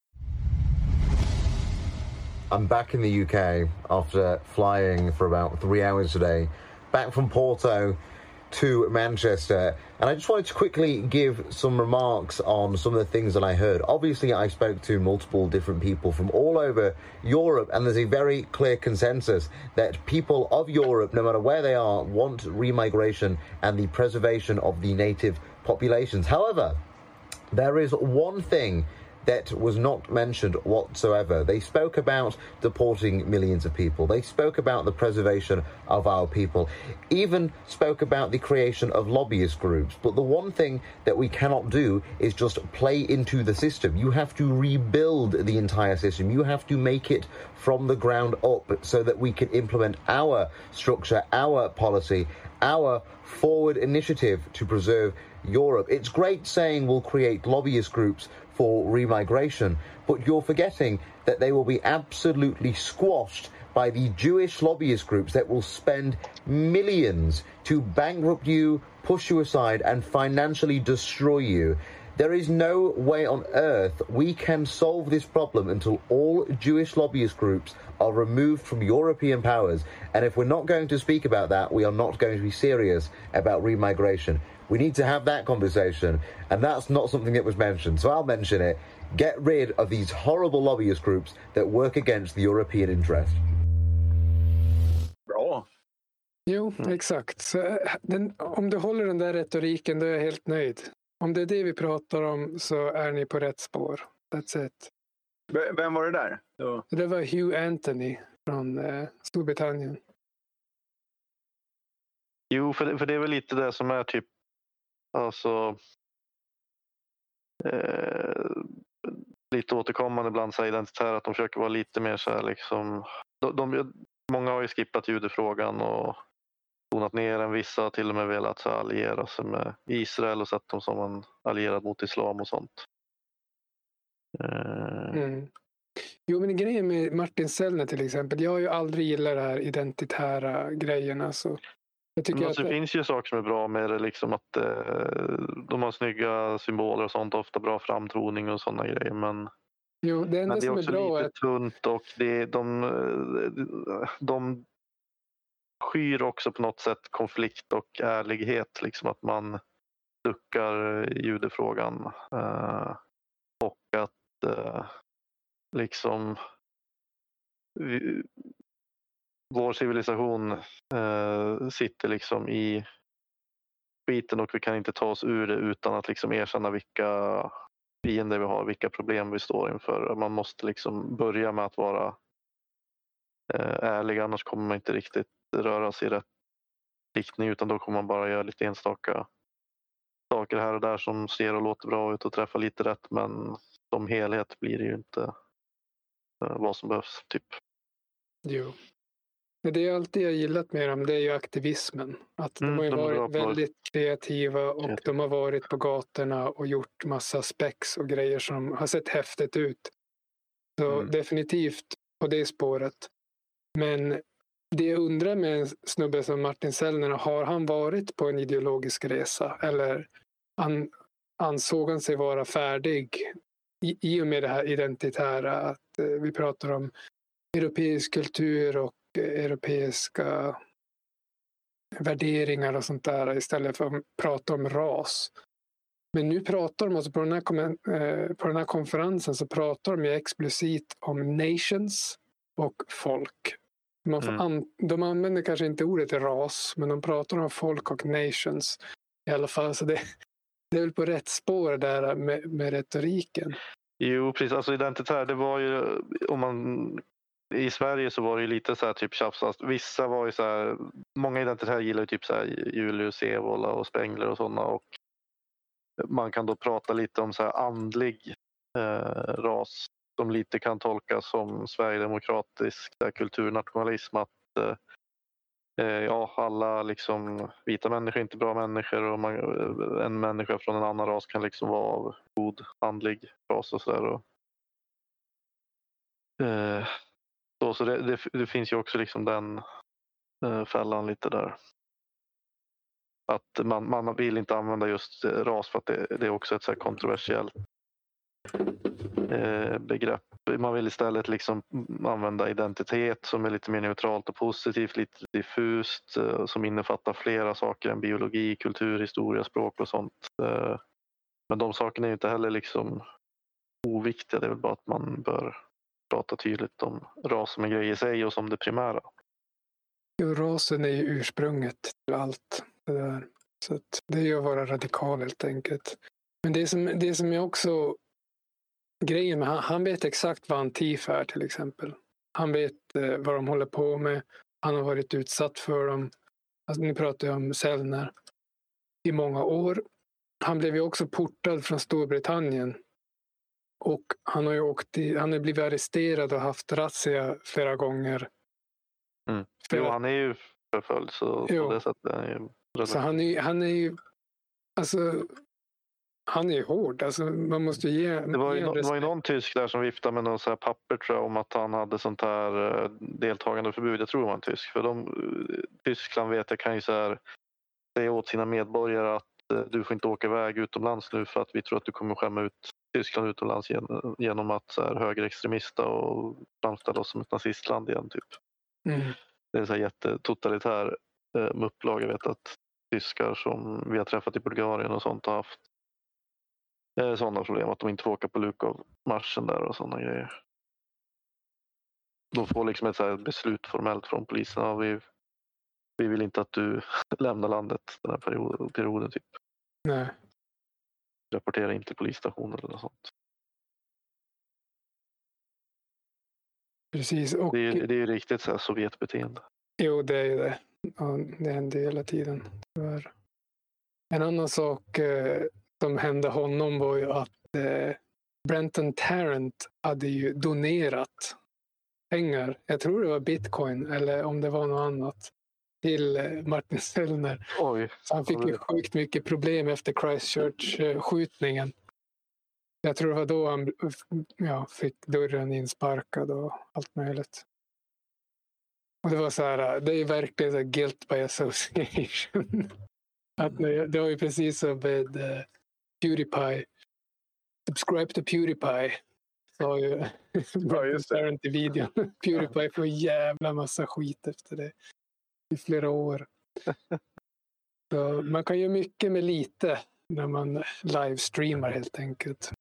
I'm back in the U K after flying for about three hours today. Back from Porto, to Manchester, and I just wanted to quickly give some remarks on some of the things that I heard. Obviously, I spoke to multiple different people from all over Europe, and there's a very clear consensus that people of Europe, no matter where they are, want remigration and the preservation of the native populations. However, there is one thing that was not mentioned whatsoever. They spoke about deporting millions of people. They spoke about the preservation of our people, even spoke about the creation of lobbyist groups. But the one thing that we cannot do is just play into the system. You have to rebuild the entire system. You have to make it from the ground up so that we can implement our structure, our policy, our forward initiative to preserve Europe. It's great saying we'll create lobbyist groups for remigration, but you're forgetting that they will be absolutely squashed by the Jewish lobbyist groups that will spend millions to bankrupt you, push you aside, and financially destroy you. There is no way on earth we can solve this problem until all Jewish lobbyist groups are removed from European powers. And if we're not going to speak about that, we are not going to be serious about remigration. We need to have that conversation, and that's not something that was mentioned. So I'll mention it. Get rid of these horrible lobbyist groups that work against the European interest. Bra. Jo, exakt. Så den, om du håller den där retoriken, då är jag helt nöjd. Om det är det vi pratar om så är ni på rätt spår. That's it. V- vem var det där? Ja. Det var Hugh Anthony från eh, Storbritannien. Jo, för det, för det är väl lite det som är typ alltså eh, lite återkommande bland sig identitära, att de försöker vara lite mer så här liksom de, de, många har ju skippat judefrågan och tonat ner den, vissa har till och med velat så alliera sig med Israel och sett dem som en allierad mot islam och sånt. Eh. Mm. Jo, men grejen med Martin Sellner till exempel, jag har ju aldrig gillat det här identitära grejerna så jag tycker alltså, att det finns ju saker som är bra med det, liksom att eh, de har snygga symboler och sånt, ofta bra framtoning och sådana grejer, men, jo, det, enda men det är som också är bra lite är... tunt och det, de, de skyr också på något sätt konflikt och ärlighet, liksom att man duckar judefrågan eh, och att eh, liksom vi, vår civilisation eh, sitter liksom i skiten och vi kan inte ta oss ur det utan att liksom erkänna vilka fiender vi har, vilka problem vi står inför. Man måste liksom börja med att vara eh, ärlig, annars kommer man inte riktigt röra sig i rätt riktning, utan då kommer man bara göra lite enstaka saker här och där som ser och låter bra ut och träffa lite rätt, men som helhet blir det ju inte eh, vad som behövs typ. Jo. Det är alltid jag gillat med dem, det är ju aktivismen. Att Mm, de har ju de är varit bra på- väldigt kreativa och Kreativa. de har varit på gatorna och gjort massa spex och grejer som har sett häftigt ut. Så Mm. definitivt på det spåret. Men det jag undrar med en snubbe som Martin Sellner, har han varit på en ideologisk resa? Eller an, ansåg han sig vara färdig i, i och med det här identitära? Att eh, vi pratar om europeisk kultur och eh, europeiska värderingar och sånt där istället för att prata om ras. Men nu pratar de alltså på den här, kom- eh, på den här konferensen så pratar de ju explicit om nations och folk. Man får Mm. an- de använder kanske inte ordet ras, men de pratar om folk och nations i alla fall. Så det, det är väl på rätt spår där med, med retoriken. Jo, precis. Alltså identitär, det var ju, om man i Sverige så var det ju lite så här typ tjafsast. Vissa var ju så här, många identitärer gillar ju typ så här Julius Evola och Spengler och sådana, och man kan då prata lite om så här andlig eh, ras som lite kan tolkas som sverigedemokratisk där kulturnationalism, att eh, ja, alla liksom vita människor är inte bra människor och man, en människa från en annan ras kan liksom vara av god andlig ras och sådär. Och, eh, så så det, det, det finns ju också liksom den eh, fällan lite där. Att man, man vill inte använda just ras för att det, det är också ett så här kontroversiellt eh, begrepp. man vill istället liksom använda identitet som är lite mer neutralt och positivt, lite diffust, som innefattar flera saker än biologi, kultur, historia, språk och sånt. Men de sakerna är ju inte heller liksom oviktiga. Det är väl bara att man bör prata tydligt om ras som en grej i sig och som det primära. Jo, rasen är ju ursprunget till allt det där. Så att det är ju att vara radikal helt enkelt. Men det som, det som jag också... Grejen med han, han vet exakt vad Antifa är till exempel. Han vet eh, vad de håller på med. Han har varit utsatt för dem. Alltså, ni pratar ju om Sellner i många år. Han blev ju också portad från Storbritannien. Och han har ju åkt i, han har blivit arresterad och haft razzia flera gånger. Mm. Jo, han är ju förföljd så jo. på det sättet är han ju... Så han är, han är ju... Alltså... Han är ju hård. Alltså, man måste ge, det, var ju ge no, det var ju någon tysk där som viftade med någon så här papper tror jag, om att han hade sånt här deltagandeförbud. Jag tror det var en tysk. För de, Tyskland vet jag kan ju så här säga åt sina medborgare att du får inte åka iväg utomlands nu för att vi tror att du kommer skämma ut Tyskland utomlands genom att så här, högerextremista och framställa oss som ett nazistland igen typ. Mm. Det är så här jättetotalitär eh, mupplag. Jag vet att tyskar som vi har träffat i Bulgarien och sånt har haft eh, sådana problem att de inte får åka på Lukov-marschen där och sådana grejer. De får liksom ett så här beslut formellt från polisen och vi, vi vill inte att du lämnar landet den här perioden, perioden typ. Nej. Rapportera in till polisstationen eller något sånt. Precis. Och... Det, är, det är ju riktigt så här Sovjetbeteende. Jo, det är ju det. Ja, det händer hela tiden. Tyvärr. En annan sak eh, som hände honom var ju att eh, Brenton Tarrant hade ju donerat pengar. Jag tror det var bitcoin eller om det var något annat till eh, Martin Sellner. Oj. Så han fick ju sjukt mycket problem efter Christchurch-skjutningen. Jag tror det var då han ja, fick dörren insparkad och allt möjligt. Och det var så här, det är verkligen så här guilt by association. Att det var ju precis som med uh, PewDiePie. Subscribe to PewDiePie. Sa ju Brenton i videon. PewDiePie får jävla massa skit efter det. I flera år. Så man kan göra mycket med lite när man livestreamar helt enkelt.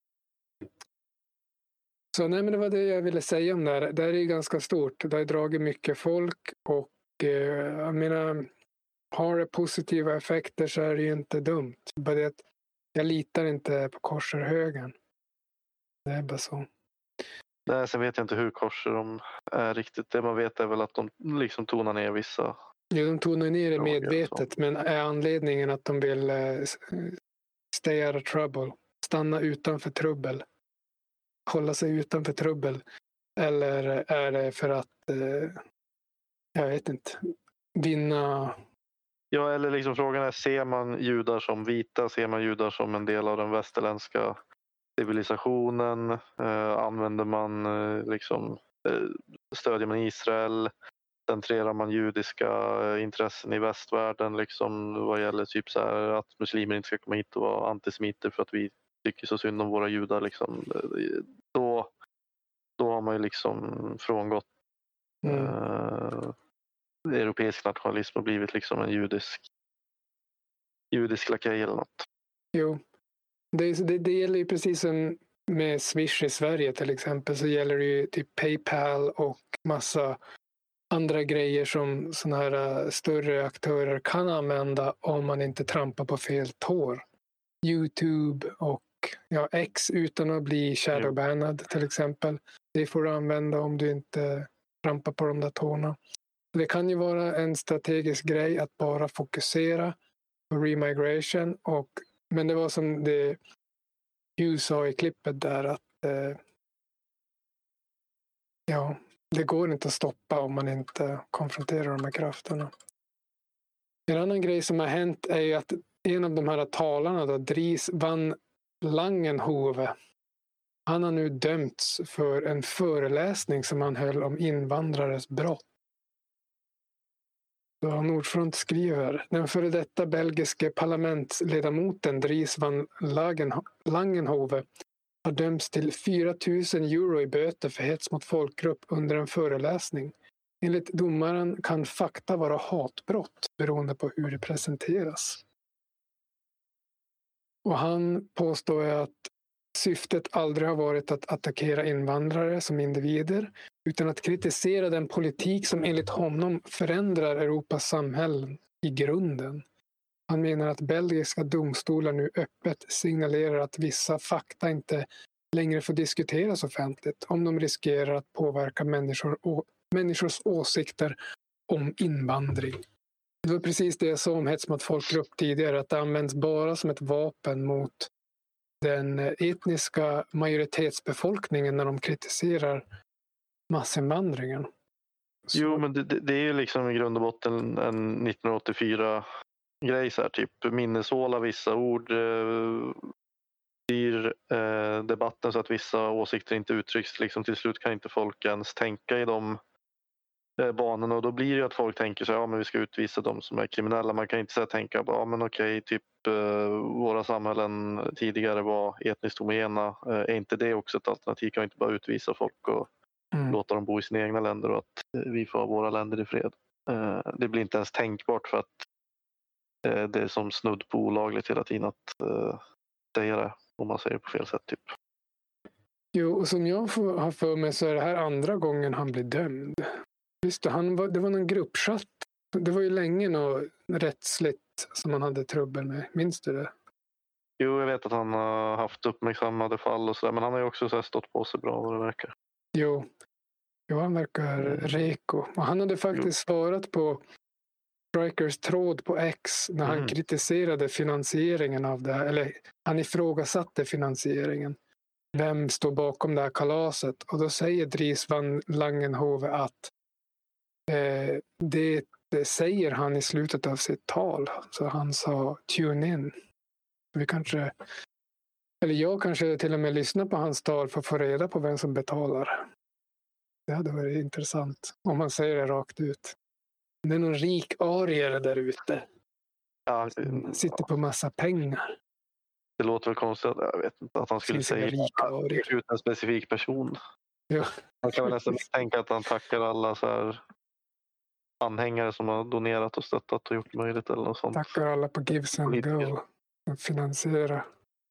Så nej, men det var det jag ville säga om det här. Det här är ju ganska stort. Det har dragit mycket folk och eh, jag menar, har det positiva effekter så är det ju inte dumt. Bara det att jag litar inte på korserhögen. Det är bara så. Nej, sen vet jag inte hur korser de är riktigt. Det man vet är väl att de liksom tonar ner vissa. Ja, de tonar ner det medvetet. Men är anledningen att de vill eh, stay out of trouble. Stanna utanför trubbel. Hålla sig utanför trubbel. Eller är det för att eh, jag vet inte vinna? Ja, eller liksom frågan är, ser man judar som vita? Ser man judar som en del av den västerländska civilisationen? Eh, använder man eh, liksom eh, stödjer man Israel? Centrerar man judiska intressen i västvärlden liksom vad gäller typ så här att muslimer inte ska komma hit och vara antisemiter för att vi tycker så synd om våra judar liksom. Då, då har man ju liksom frångått mm. eh, europeisk nationalism och blivit liksom en judisk judisk lakej eller något. Jo, det, det, det gäller ju precis som med Swish i Sverige till exempel, så gäller det ju typ PayPal och massa andra grejer som såna här större aktörer kan använda om man inte trampar på fel tår. YouTube och ja, X utan att bli shadowbannad till exempel. Det får du använda om du inte trampar på de där tårna. Det kan ju vara en strategisk grej att bara fokusera på remigration. Och, men det var som det Hugh sa i klippet där att eh, ja, det går inte att stoppa om man inte konfronterar de här krafterna. En annan grej som har hänt är ju att en av de här talarna då, Dries van Langenhove, han har nu dömts för en föreläsning som han höll om invandrares brott. Så Nordfront skriver, den före detta belgiske parlamentsledamoten Dries van Langenhove har dömts till fyra tusen euro i böter för hets mot folkgrupp under en föreläsning. Enligt domaren kan fakta vara hatbrott beroende på hur det presenteras. Och han påstår att syftet aldrig har varit att attackera invandrare som individer utan att kritisera den politik som enligt honom förändrar Europas samhällen i grunden. Han menar att belgiska domstolar nu öppet signalerar att vissa fakta inte längre får diskuteras offentligt om de riskerar att påverka människor och människors åsikter om invandring. Det var precis det jag sa om hets mot folkgrupp tidigare, att det används bara som ett vapen mot den etniska majoritetsbefolkningen när de kritiserar massinvandringen. Så... Jo, men det, det är ju liksom i grund och botten en nittonhundraåttiofyra-grej så här, typ minnesåla vissa ord, eh, styr eh, debatten så att vissa åsikter inte uttrycks. Liksom, till slut kan inte folk ens tänka i de eh, banorna och då blir det ju att folk tänker så här, ja men vi ska utvisa de som är kriminella. Man kan inte så här tänka, ja men okej, typ eh, våra samhällen tidigare var etniskt homogena. Eh, är inte det också ett alternativ? Kan vi inte bara utvisa folk och mm. låta dem bo i sina egna länder och att eh, vi får ha våra länder i fred? Eh, det blir inte ens tänkbart för att eh, det är som snudd på olagligt hela tiden att eh, säga det. Om man säger på fel sätt typ. Jo, och som jag får, har för mig så är det här andra gången han blir dömd. Just det, han var, det var någon gruppchatt. Det var ju länge något rättsligt som han hade trubbel med. Minns du det? Jo, jag vet att han har haft uppmärksammade fall och sådär. Men han har ju också så här stått på sig bra vad det verkar. Jo, jo han verkar reko. Och han hade faktiskt jo. svarat på Strikers tråd på X när han mm. kritiserade finansieringen av det här. Eller han ifrågasatte finansieringen. Vem står bakom det här kalaset? Och då säger Dries van Langenhove att eh, det, det säger han i slutet av sitt tal. Så han sa tune in. Vi kanske, eller jag kanske till och med lyssnar på hans tal för att få reda på vem som betalar. Det hade varit intressant om man säger det rakt ut. Det är någon rik arier där ute. Ja, sitter på massa pengar. Det låter väl konstigt, jag vet inte, att han skulle säga ut en specifik person. Ja. Man kan väl nästan tänka att han tackar alla så här anhängare som har donerat och stöttat och gjort möjligt eller något sånt. Tackar alla på Gives and Go som finansierar.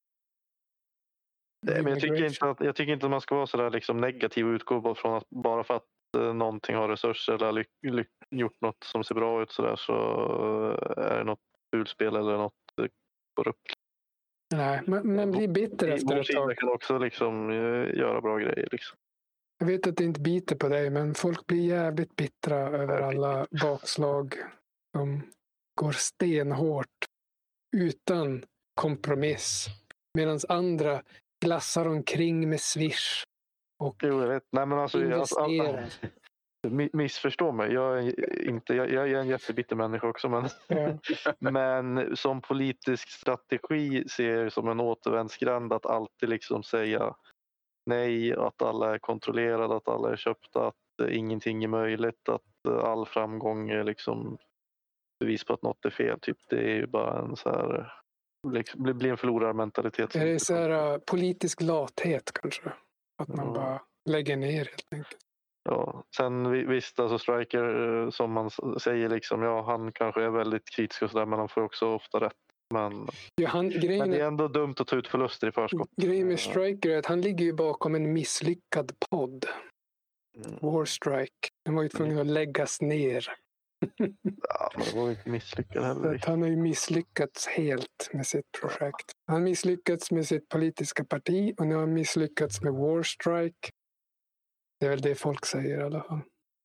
Nej, men jag tycker inte att jag tycker inte att man ska vara så där liksom negativ och utgå bara från att bara för att eh, någonting har resurser eller lyck, lyck, gjort något som ser bra ut så där så är det något fulspel eller något eh, korrupt. Nej, man, man blir bitter efter ett tag. Man kan också liksom uh, göra bra grejer. Liksom. Jag vet att det inte biter på dig, men folk blir jävligt bittra över alla bakslag som går stenhårt utan kompromiss. Medan andra glassar omkring med Swish och jo, jag vet. Nej, men alltså, investerar. Alltså, missförstå mig, jag är, inte, jag, jag är en jättebitter människa också men, ja. men som politisk strategi ser jag som en återvändsgränd att alltid liksom säga nej, att alla är kontrollerade, att alla är köpta, att ingenting är möjligt, att all framgång är liksom bevis på att något är fel. Typ, det är ju bara en så här, liksom, blir en förlorarmentalitet. Är det så här politisk lathet kanske? Att man ja. bara lägger ner helt enkelt. Ja, sen visst, alltså Striker som man säger liksom, ja han kanske är väldigt kritisk och sådär men han får också ofta rätt. Men, ja, han, grejen, men det är ändå dumt att ta ut förluster i förskott. Grejen med Striker är att han ligger ju bakom en misslyckad podd. Mm. Warstrike. Den var ju tvungen att läggas ner. Ja, men det var ju inte misslyckad heller. Han har ju misslyckats helt med sitt projekt. Han har misslyckats med sitt politiska parti och nu har han misslyckats med Warstrike. Det är väl det folk säger i alla fall.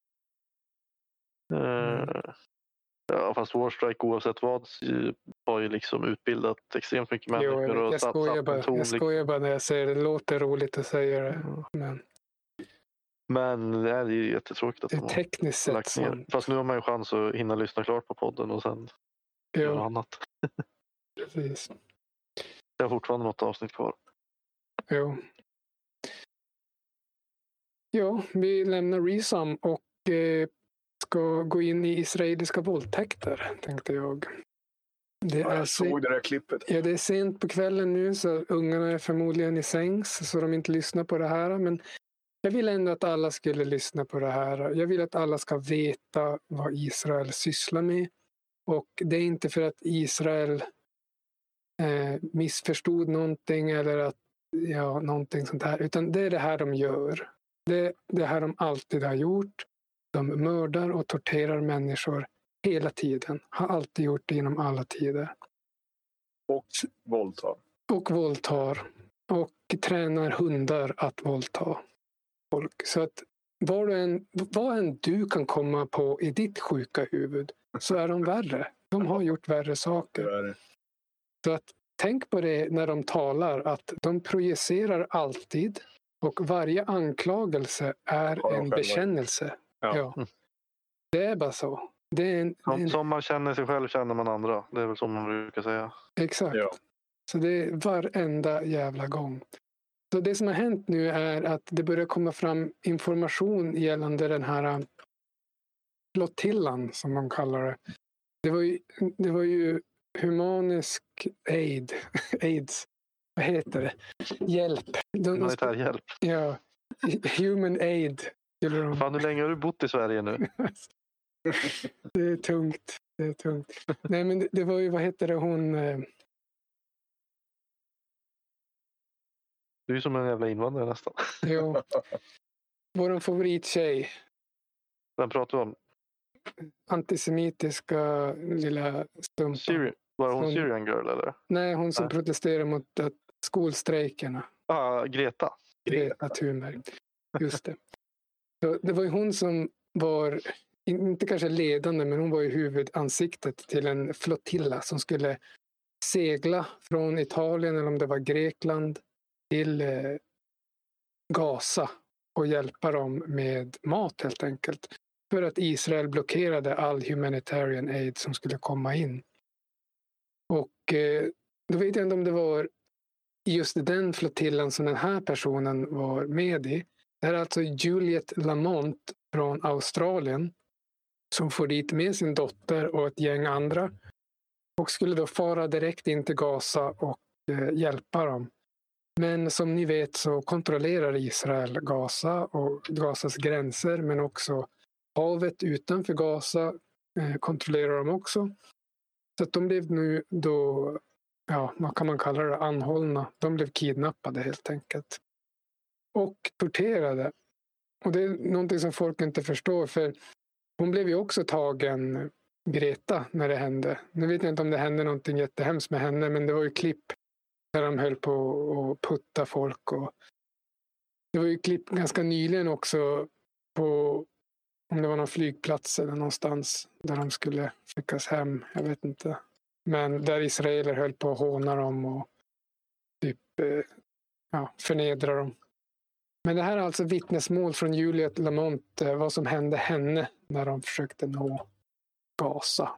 Mm. Ja, fast Warstrike oavsett vad har ju liksom utbildat extremt mycket människor. Jo, jag, och jag, satt, skojar, satt bara, jag skojar bara när jag säger det. Det låter roligt att säga det. Mm. Men, men det är ju jättetråkigt att det är de tekniskt har lagt ner. Som... Fast nu har man ju chans att hinna lyssna klart på podden och sen göra annat. Precis. Jag har fortfarande något avsnitt kvar. Jo. Ja, vi lämnar Resum och eh, ska gå in i israeliska våldtäkter, tänkte jag. Det ja, jag såg det där klippet. Ja, det är sent på kvällen nu så ungarna är förmodligen i sängs så de inte lyssnar på det här. Men jag vill ändå att alla skulle lyssna på det här. Jag vill att alla ska veta vad Israel sysslar med. Och det är inte för att Israel eh, missförstod någonting eller att ja, någonting sånt här. Utan det är det här de gör. Det är det här de alltid har gjort. De mördar och torterar människor hela tiden. Har alltid gjort det genom alla tider. Och våldtar. Och våldtar. Och tränar hundar att våldta folk. Så att var du än, vad än du kan komma på i ditt sjuka huvud så är de värre. De har gjort värre saker. Så att tänk på det när de talar att de projicerar alltid och varje anklagelse är en bekännelse. Ja. Ja. Det är bara så. Det är en, som, en... som man känner sig själv känner man andra. Det är väl som man brukar säga. Exakt. Ja. Så det är varenda jävla gång. Så det som har hänt nu är att det börjar komma fram information gällande den här flottillan som de kallar det. Det var ju, det var ju humanisk aid, aids, vad heter det? Hjälp. Humanitär hjälp. Ja, human aid. De... Fan, hur länge har du bott i Sverige nu? Det är tungt. Det är tungt. Nej, men det, det var ju, vad heter det, hon... Eh... Du är som en jävla invandrare nästan. Jo. Vår favorittjej. Vem pratar du om? Antisemitiska lilla stumpan. Syri- var hon, hon Syrian girl eller? Nej, hon som nej. protesterar mot att skolstrejkerna. Ah, Greta. Greta Thunberg. Just det. Så det var ju hon som var, inte kanske ledande, men hon var ju huvudansiktet till en flottilla som skulle segla från Italien eller om det var Grekland till eh, Gaza och hjälpa dem med mat helt enkelt. För att Israel blockerade all humanitarian aid som skulle komma in. Och eh, då vet jag inte om det var just den flottillan som den här personen var med i. Det är alltså Juliette Lamont från Australien som får dit med sin dotter och ett gäng andra och skulle då fara direkt in till Gaza och eh, hjälpa dem. Men som ni vet så kontrollerar Israel Gaza och Gazas gränser men också havet utanför Gaza eh, kontrollerar de också. Så att de blev nu då, ja, vad kan man kalla det, anhållna. De blev kidnappade helt enkelt. Och torterade. Och det är någonting som folk inte förstår för hon blev ju också tagen, Greta, när det hände. Nu vet jag inte om det hände någonting jättehemskt med henne men det var ju klipp där de höll på att putta folk. Och det var ju klipp ganska nyligen också på om det var någon flygplats eller någonstans där de skulle skickas hem. Jag vet inte. Men där israeler höll på att håna dem och typ eh, ja, förnedra dem. Men det här är alltså vittnesmål från Juliette Lamont eh, vad som hände henne när de försökte nå Gaza.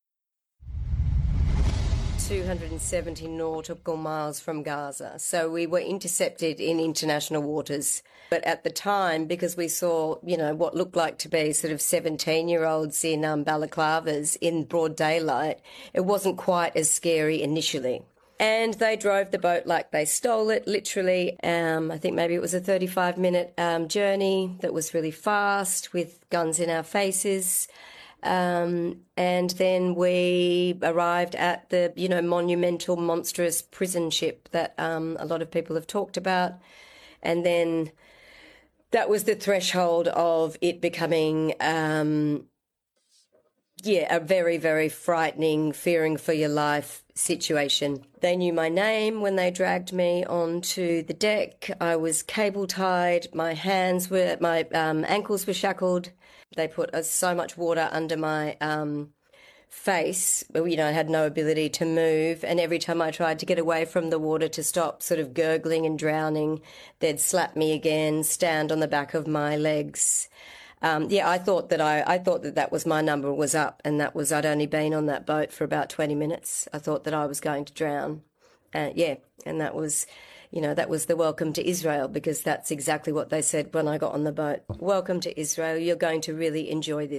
two hundred seventy nautical miles from Gaza. So we were intercepted in international waters. But at the time, because we saw, you know, what looked like to be sort of seventeen-year-olds in um, balaclavas in broad daylight, it wasn't quite as scary initially. And they drove the boat like they stole it, literally. Um, I think maybe it was a thirty-five minute um, journey that was really fast with guns in our faces. Um, and then we arrived at the, you know, monumental, monstrous prison ship that um, a lot of people have talked about. And then that was the threshold of it becoming, um, yeah, a very, very frightening, fearing for your life situation. They knew my name when they dragged me onto the deck. I was cable tied, my hands were, my um, ankles were shackled. They put uh, so much water under my um, face, you know, I had no ability to move. And every time I tried to get away from the water to stop sort of gurgling and drowning, they'd slap me again, stand on the back of my legs. Um, yeah, I thought that I, I thought that that was my number was up, and that was I'd only been on that boat for about twenty minutes. I thought that I was going to drown. Uh, yeah, and that was, you know, that was the welcome to Israel, because that's exactly what they said when I got on the boat. Welcome to Israel. You're going to really enjoy this.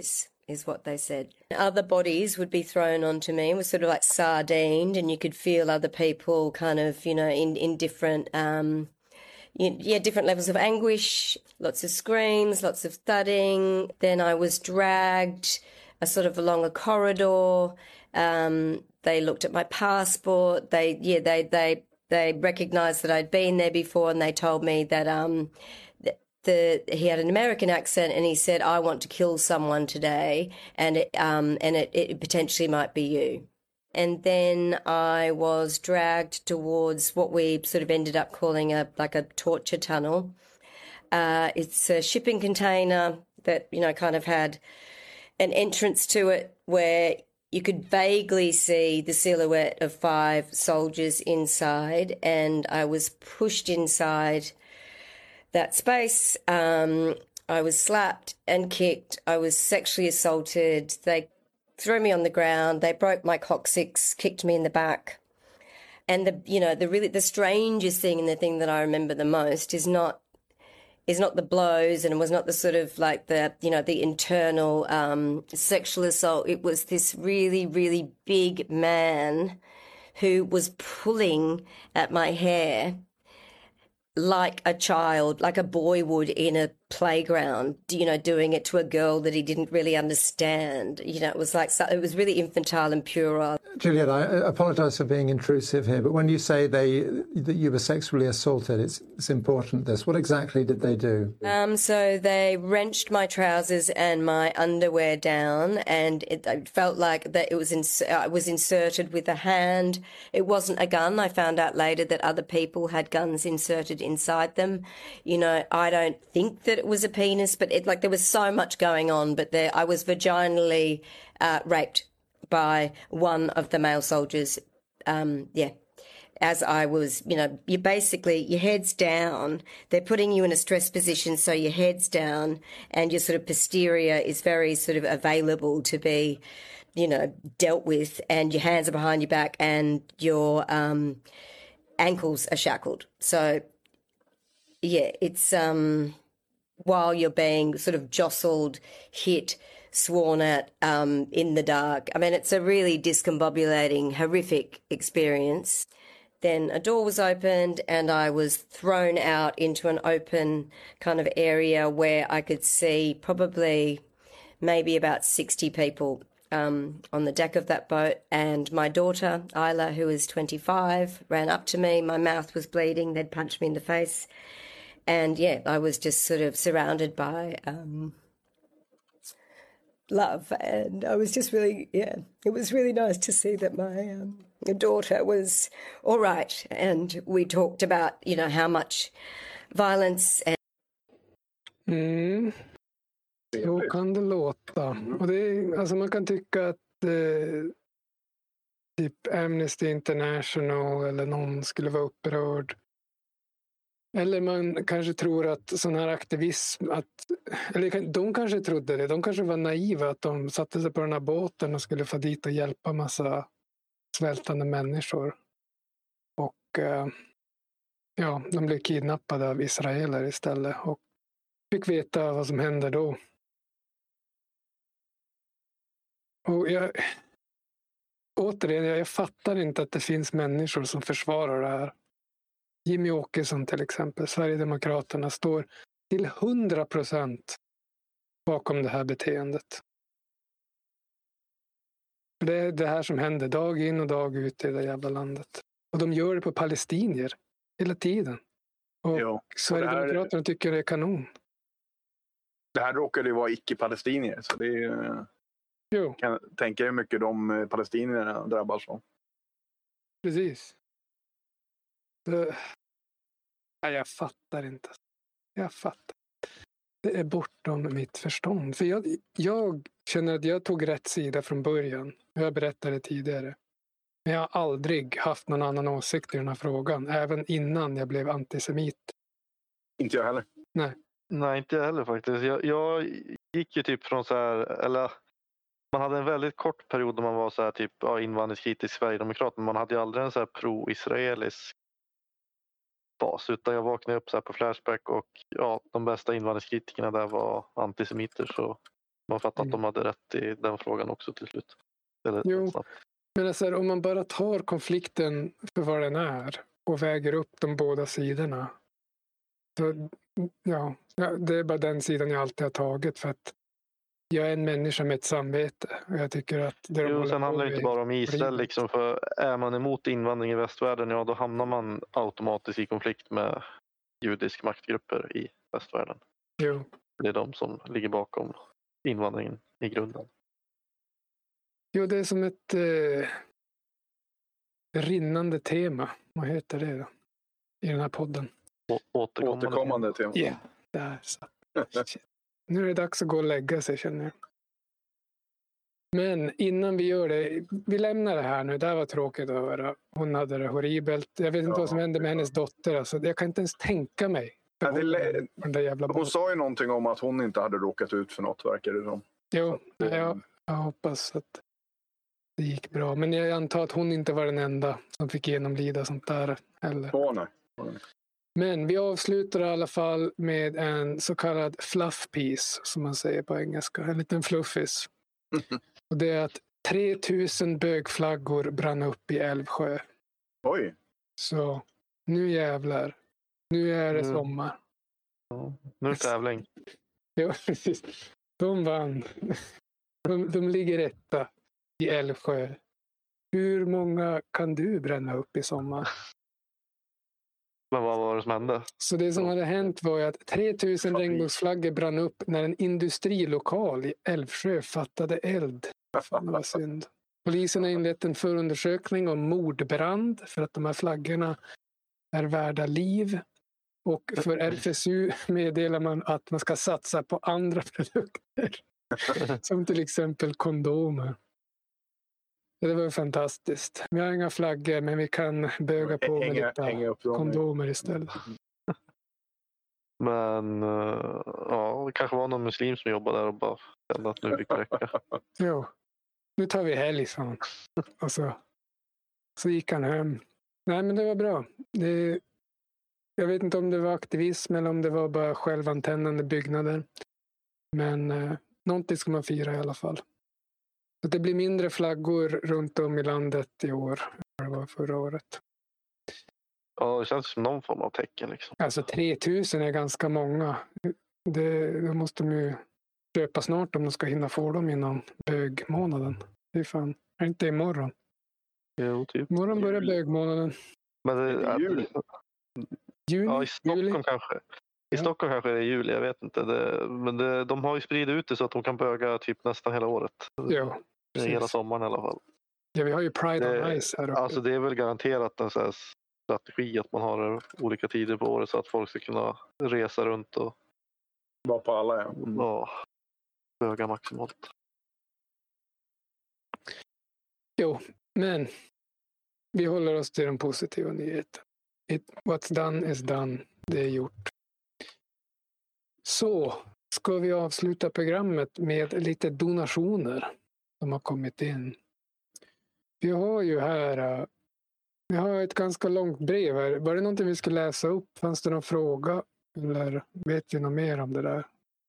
is what they said. Other bodies would be thrown onto me. It was sort of like sardined, and you could feel other people kind of, you know, in, in different, um, yeah, different levels of anguish, lots of screams, lots of thudding. Then I was dragged a sort of along a corridor. Um, they looked at my passport. They, yeah, they, they, they recognised that I'd been there before, and they told me that, um, The, he had an American accent, and he said, "I want to kill someone today, and it, um, and it, it potentially might be you." And then I was dragged towards what we sort of ended up calling a like a torture tunnel. Uh, it's a shipping container that, you know, kind of had an entrance to it where you could vaguely see the silhouette of five soldiers inside, and I was pushed inside that space. Um, I was slapped and kicked. I was sexually assaulted. They threw me on the ground. They broke my coccyx, kicked me in the back. And the, you know, the really the strangest thing, and the thing that I remember the most is not is not the blows, and it was not the sort of like the, you know, the internal um, sexual assault. It was this really, really big man who was pulling at my hair like a child, like a boy would in a playground, you know, doing it to a girl that he didn't really understand. You know, it was like, it was really infantile and puerile. Juliet, I apologise for being intrusive here, but when you say they that you were sexually assaulted, it's, it's important this. What exactly did they do? Um, so they wrenched my trousers and my underwear down, and it, it felt like that it was ins- I was inserted with a hand. It wasn't a gun. I found out later that other people had guns inserted inside them. You know, I don't think that it was a penis, but it like there was so much going on. But there, I was vaginally uh, raped by one of the male soldiers. Um, yeah, as I was, you know, you basically your head's down. They're putting you in a stress position, so your head's down, and your sort of posterior is very sort of available to be, you know, dealt with, and your hands are behind your back, and your um, ankles are shackled. So, yeah, it's um. while you're being sort of jostled, hit, sworn at um, in the dark. I mean, it's a really discombobulating, horrific experience. Then a door was opened, and I was thrown out into an open kind of area where I could see probably maybe about sixty people um, on the deck of that boat. And my daughter, Isla, who was twenty-five, ran up to me. My mouth was bleeding. They'd punched me in the face. And, yeah, I was just sort of surrounded by um, love. And I was just really, yeah, it was really nice to see that my um, daughter was all right. And we talked about, you know, how much violence and... Mm. Så kan det låta. Och det är, alltså man kan tycka att eh, typ Amnesty International eller någon skulle vara upprörd. Eller man kanske tror att sån här aktivism, att, eller de kanske trodde det, de kanske var naiva att de satte sig på den här båten och skulle få dit och hjälpa massa svältande människor. Och eh, ja, de blev kidnappade av israeler istället och fick veta vad som händer då. Och jag, återigen, jag, jag fattar inte att det finns människor som försvarar det här. Jimmy Åkesson till exempel, Sverigedemokraterna, står till hundra procent bakom det här beteendet. Det är det här som händer dag in och dag ut i det jävla landet. Och de gör det på palestinier hela tiden. Och jo, Sverigedemokraterna här, tycker det är kanon. Det här råkade ju vara icke-palestinier, så det är, jo. Kan tänka hur mycket de palestinierna drabbas av. Precis. Det... Nej, jag fattar inte. Jag fattar. Det är bortom mitt förstånd. För jag, jag känner att jag tog rätt sida från början. Jag berättade tidigare. Men jag har aldrig haft någon annan åsikt i den här frågan. Även innan jag blev antisemit. Inte jag heller. Nej. Nej, inte jag heller faktiskt. Jag, jag gick ju typ från så här... Eller, man hade en väldigt kort period då man var så här typ ja, invandringskritisk sverigedemokrat. Men man hade ju aldrig en så här pro-israelisk bas. Utan jag vaknade upp så här på Flashback och ja, de bästa invandringskritikerna där var antisemiter. Så Man fattar mm. att de hade rätt i den frågan också till slut. Eller, jo, men alltså, om man bara tar konflikten för vad den är och väger upp de båda sidorna. Så, ja, det är bara den sidan jag alltid har tagit för att jag är en människa med ett samvete. Och jag tycker att det jo, sen handlar det inte bara om Israel. Liksom, för är man emot invandring i västvärlden, ja, då hamnar man automatiskt i konflikt med judiska maktgrupper i västvärlden. Jo. Det är de som ligger bakom invandringen i grunden. Jo, det är som ett eh, rinnande tema. Vad heter det då? I den här podden. Å- återkommande, återkommande tema. Ja, yeah, där så. Nu är det dags att gå och lägga sig, känner jag. Men innan vi gör det, vi lämnar det här nu. Det här var tråkigt att höra. Hon hade det horribelt. Jag vet inte ja, vad som hände med hennes dotter. Alltså, jag kan inte ens tänka mig. Ja, det lä- den där jävla hon sa ju någonting om att hon inte hade råkat ut för något, verkar det som. Jo, att, jag, jag hoppas att det gick bra. Men jag antar att hon inte var den enda som fick genomlida sånt där heller. Åh, nej. Åh, nej. Men vi avslutar i alla fall med en så kallad fluff piece, som man säger på engelska. En liten fluffis. Och det är att tre tusen bögflaggor brann upp i Älvsjö. Oj. Så nu jävlar. Nu är det sommar. Ja, nu är det tävling. Ja, precis. De vann. De, de ligger etta i Älvsjö. Hur många kan du bränna upp i sommar? Men vad var det som hände? Så det som hade hänt var att tre tusen regnbågsflaggor brann upp när en industrilokal i Älvsjö fattade eld. Fan, det var synd. Polisen har inlett en förundersökning om mordbrand för att de här flaggorna är värda liv. Och för R F S U meddelar man att man ska satsa på andra produkter. Som till exempel kondomer. Det var fantastiskt. Vi har inga flaggor, men vi kan böga på med lite kondomer istället. Men ja, det kanske var någon muslim som jobbade där och bara kände att nu fick det räcka. Jo, nu tar vi helg, sa han. Och så, så gick han hem. Nej, men det var bra. Det, jag vet inte om det var aktivism eller om det var bara självantändande byggnader. Men eh, någonting ska man fira i alla fall. Att det blir mindre flaggor runt om i landet i år än det var förra året. Ja, det känns som någon form av tecken. Liksom. Alltså tre tusen är ganska många. Det, det måste de ju köpa snart om de ska hinna få dem innan bögmånaden. Det är fan, är inte imorgon? Jo, typ. Imorgon börjar bögmånaden. Men det är juli. Juli? Ja, i Stockholm juli? kanske. I ja. Stockholm kanske det är juli, jag vet inte. Det, men det, de har ju spridit ut det så att de kan böga typ nästan hela året. Ja, precis. Hela sommaren i alla fall. Ja, vi har ju Pride det, on Ice här uppe. Alltså det är väl garanterat en sån här strategi att man har olika tider på året så att folk ska kunna resa runt och vara på alla, ja. Mm. Ja, böga maximalt. Jo, men vi håller oss till de positiva nyheterna. It, what's done is done. Det är gjort. Så ska vi avsluta programmet med lite donationer som har kommit in. Vi har ju här vi har ett ganska långt brev här. Var det någonting vi skulle läsa upp? Fanns det någon fråga? Eller vet vi något mer om det där?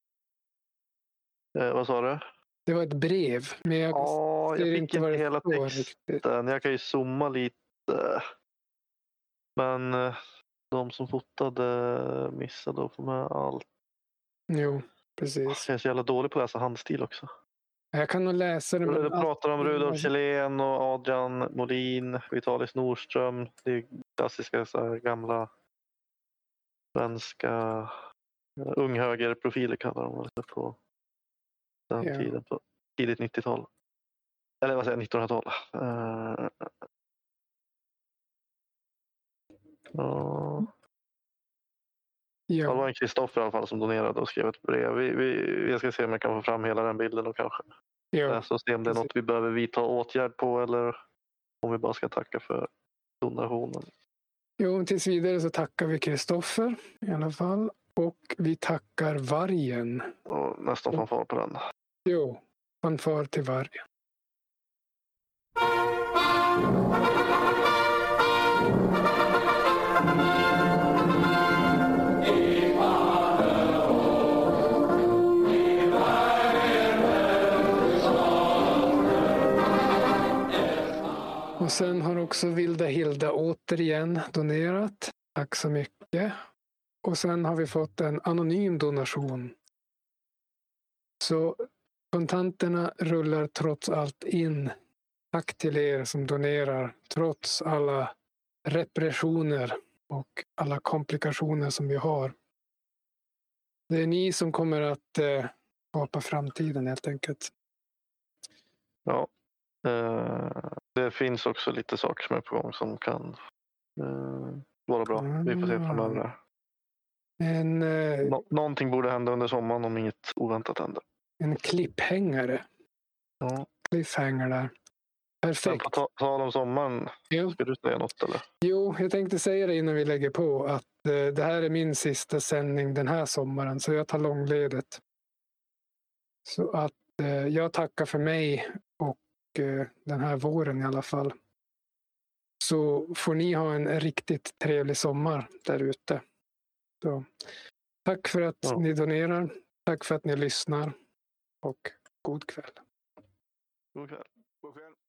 Eh, vad sa du? Det var ett brev. Men jag, ja, jag fick inte hela texten. Jag kan ju zooma lite. Men de som fotade missade att få med allt. Jo, precis. Jag är så jävla dålig på att läsa handstil också. Jag kan nog läsa det. Men du pratar om Rudolf Kjellén och Adrian Molin, Vitalis Nordström. Det är klassiska så här, gamla svenska unghögerprofiler kallar de det på den ja. tiden. På tidigt nittiotal. Eller vad säger jag, nittonhundratal. Uh, uh. Ja. Det var en Kristoffer i alla fall som donerade och skrev ett brev. Vi, vi, jag ska se om jag kan få fram hela den bilden och kanske ja. Så se om det är något vi behöver vidta åtgärd på eller om vi bara ska tacka för donationen. Jo, tills vidare så tackar vi Kristoffer i alla fall och vi tackar vargen. Och nästan fanfar på den. Jo, fanfar till vargen. Eva, Eva, Eva, Och sen har också Vilda Hilda återigen donerat. Tack så mycket. Och sen har vi fått en anonym donation. Så kontanterna rullar trots allt in. Tack till er som donerar trots alla repressioner och alla komplikationer som vi har. Det är ni som kommer att eh, skapa framtiden helt enkelt. Ja, eh, det finns också lite saker som är på gång som kan eh, vara bra. Mm. Vi får se framöver. En, eh, Nå- någonting borde hända under sommaren om inget oväntat händer. En klipphängare. Ja. Cliffhanger där. Perfekt. På ta- tal om sommaren, jo. Ska du säga något eller? Jo, jag tänkte säga det innan vi lägger på att eh, det här är min sista sändning den här sommaren, så jag tar långledigt. Så att eh, jag tackar för mig och eh, den här våren i alla fall. Så får ni ha en riktigt trevlig sommar där ute. Så, tack för att ja. ni donerar. Tack för att ni lyssnar. Och god kväll. God kväll. God kväll.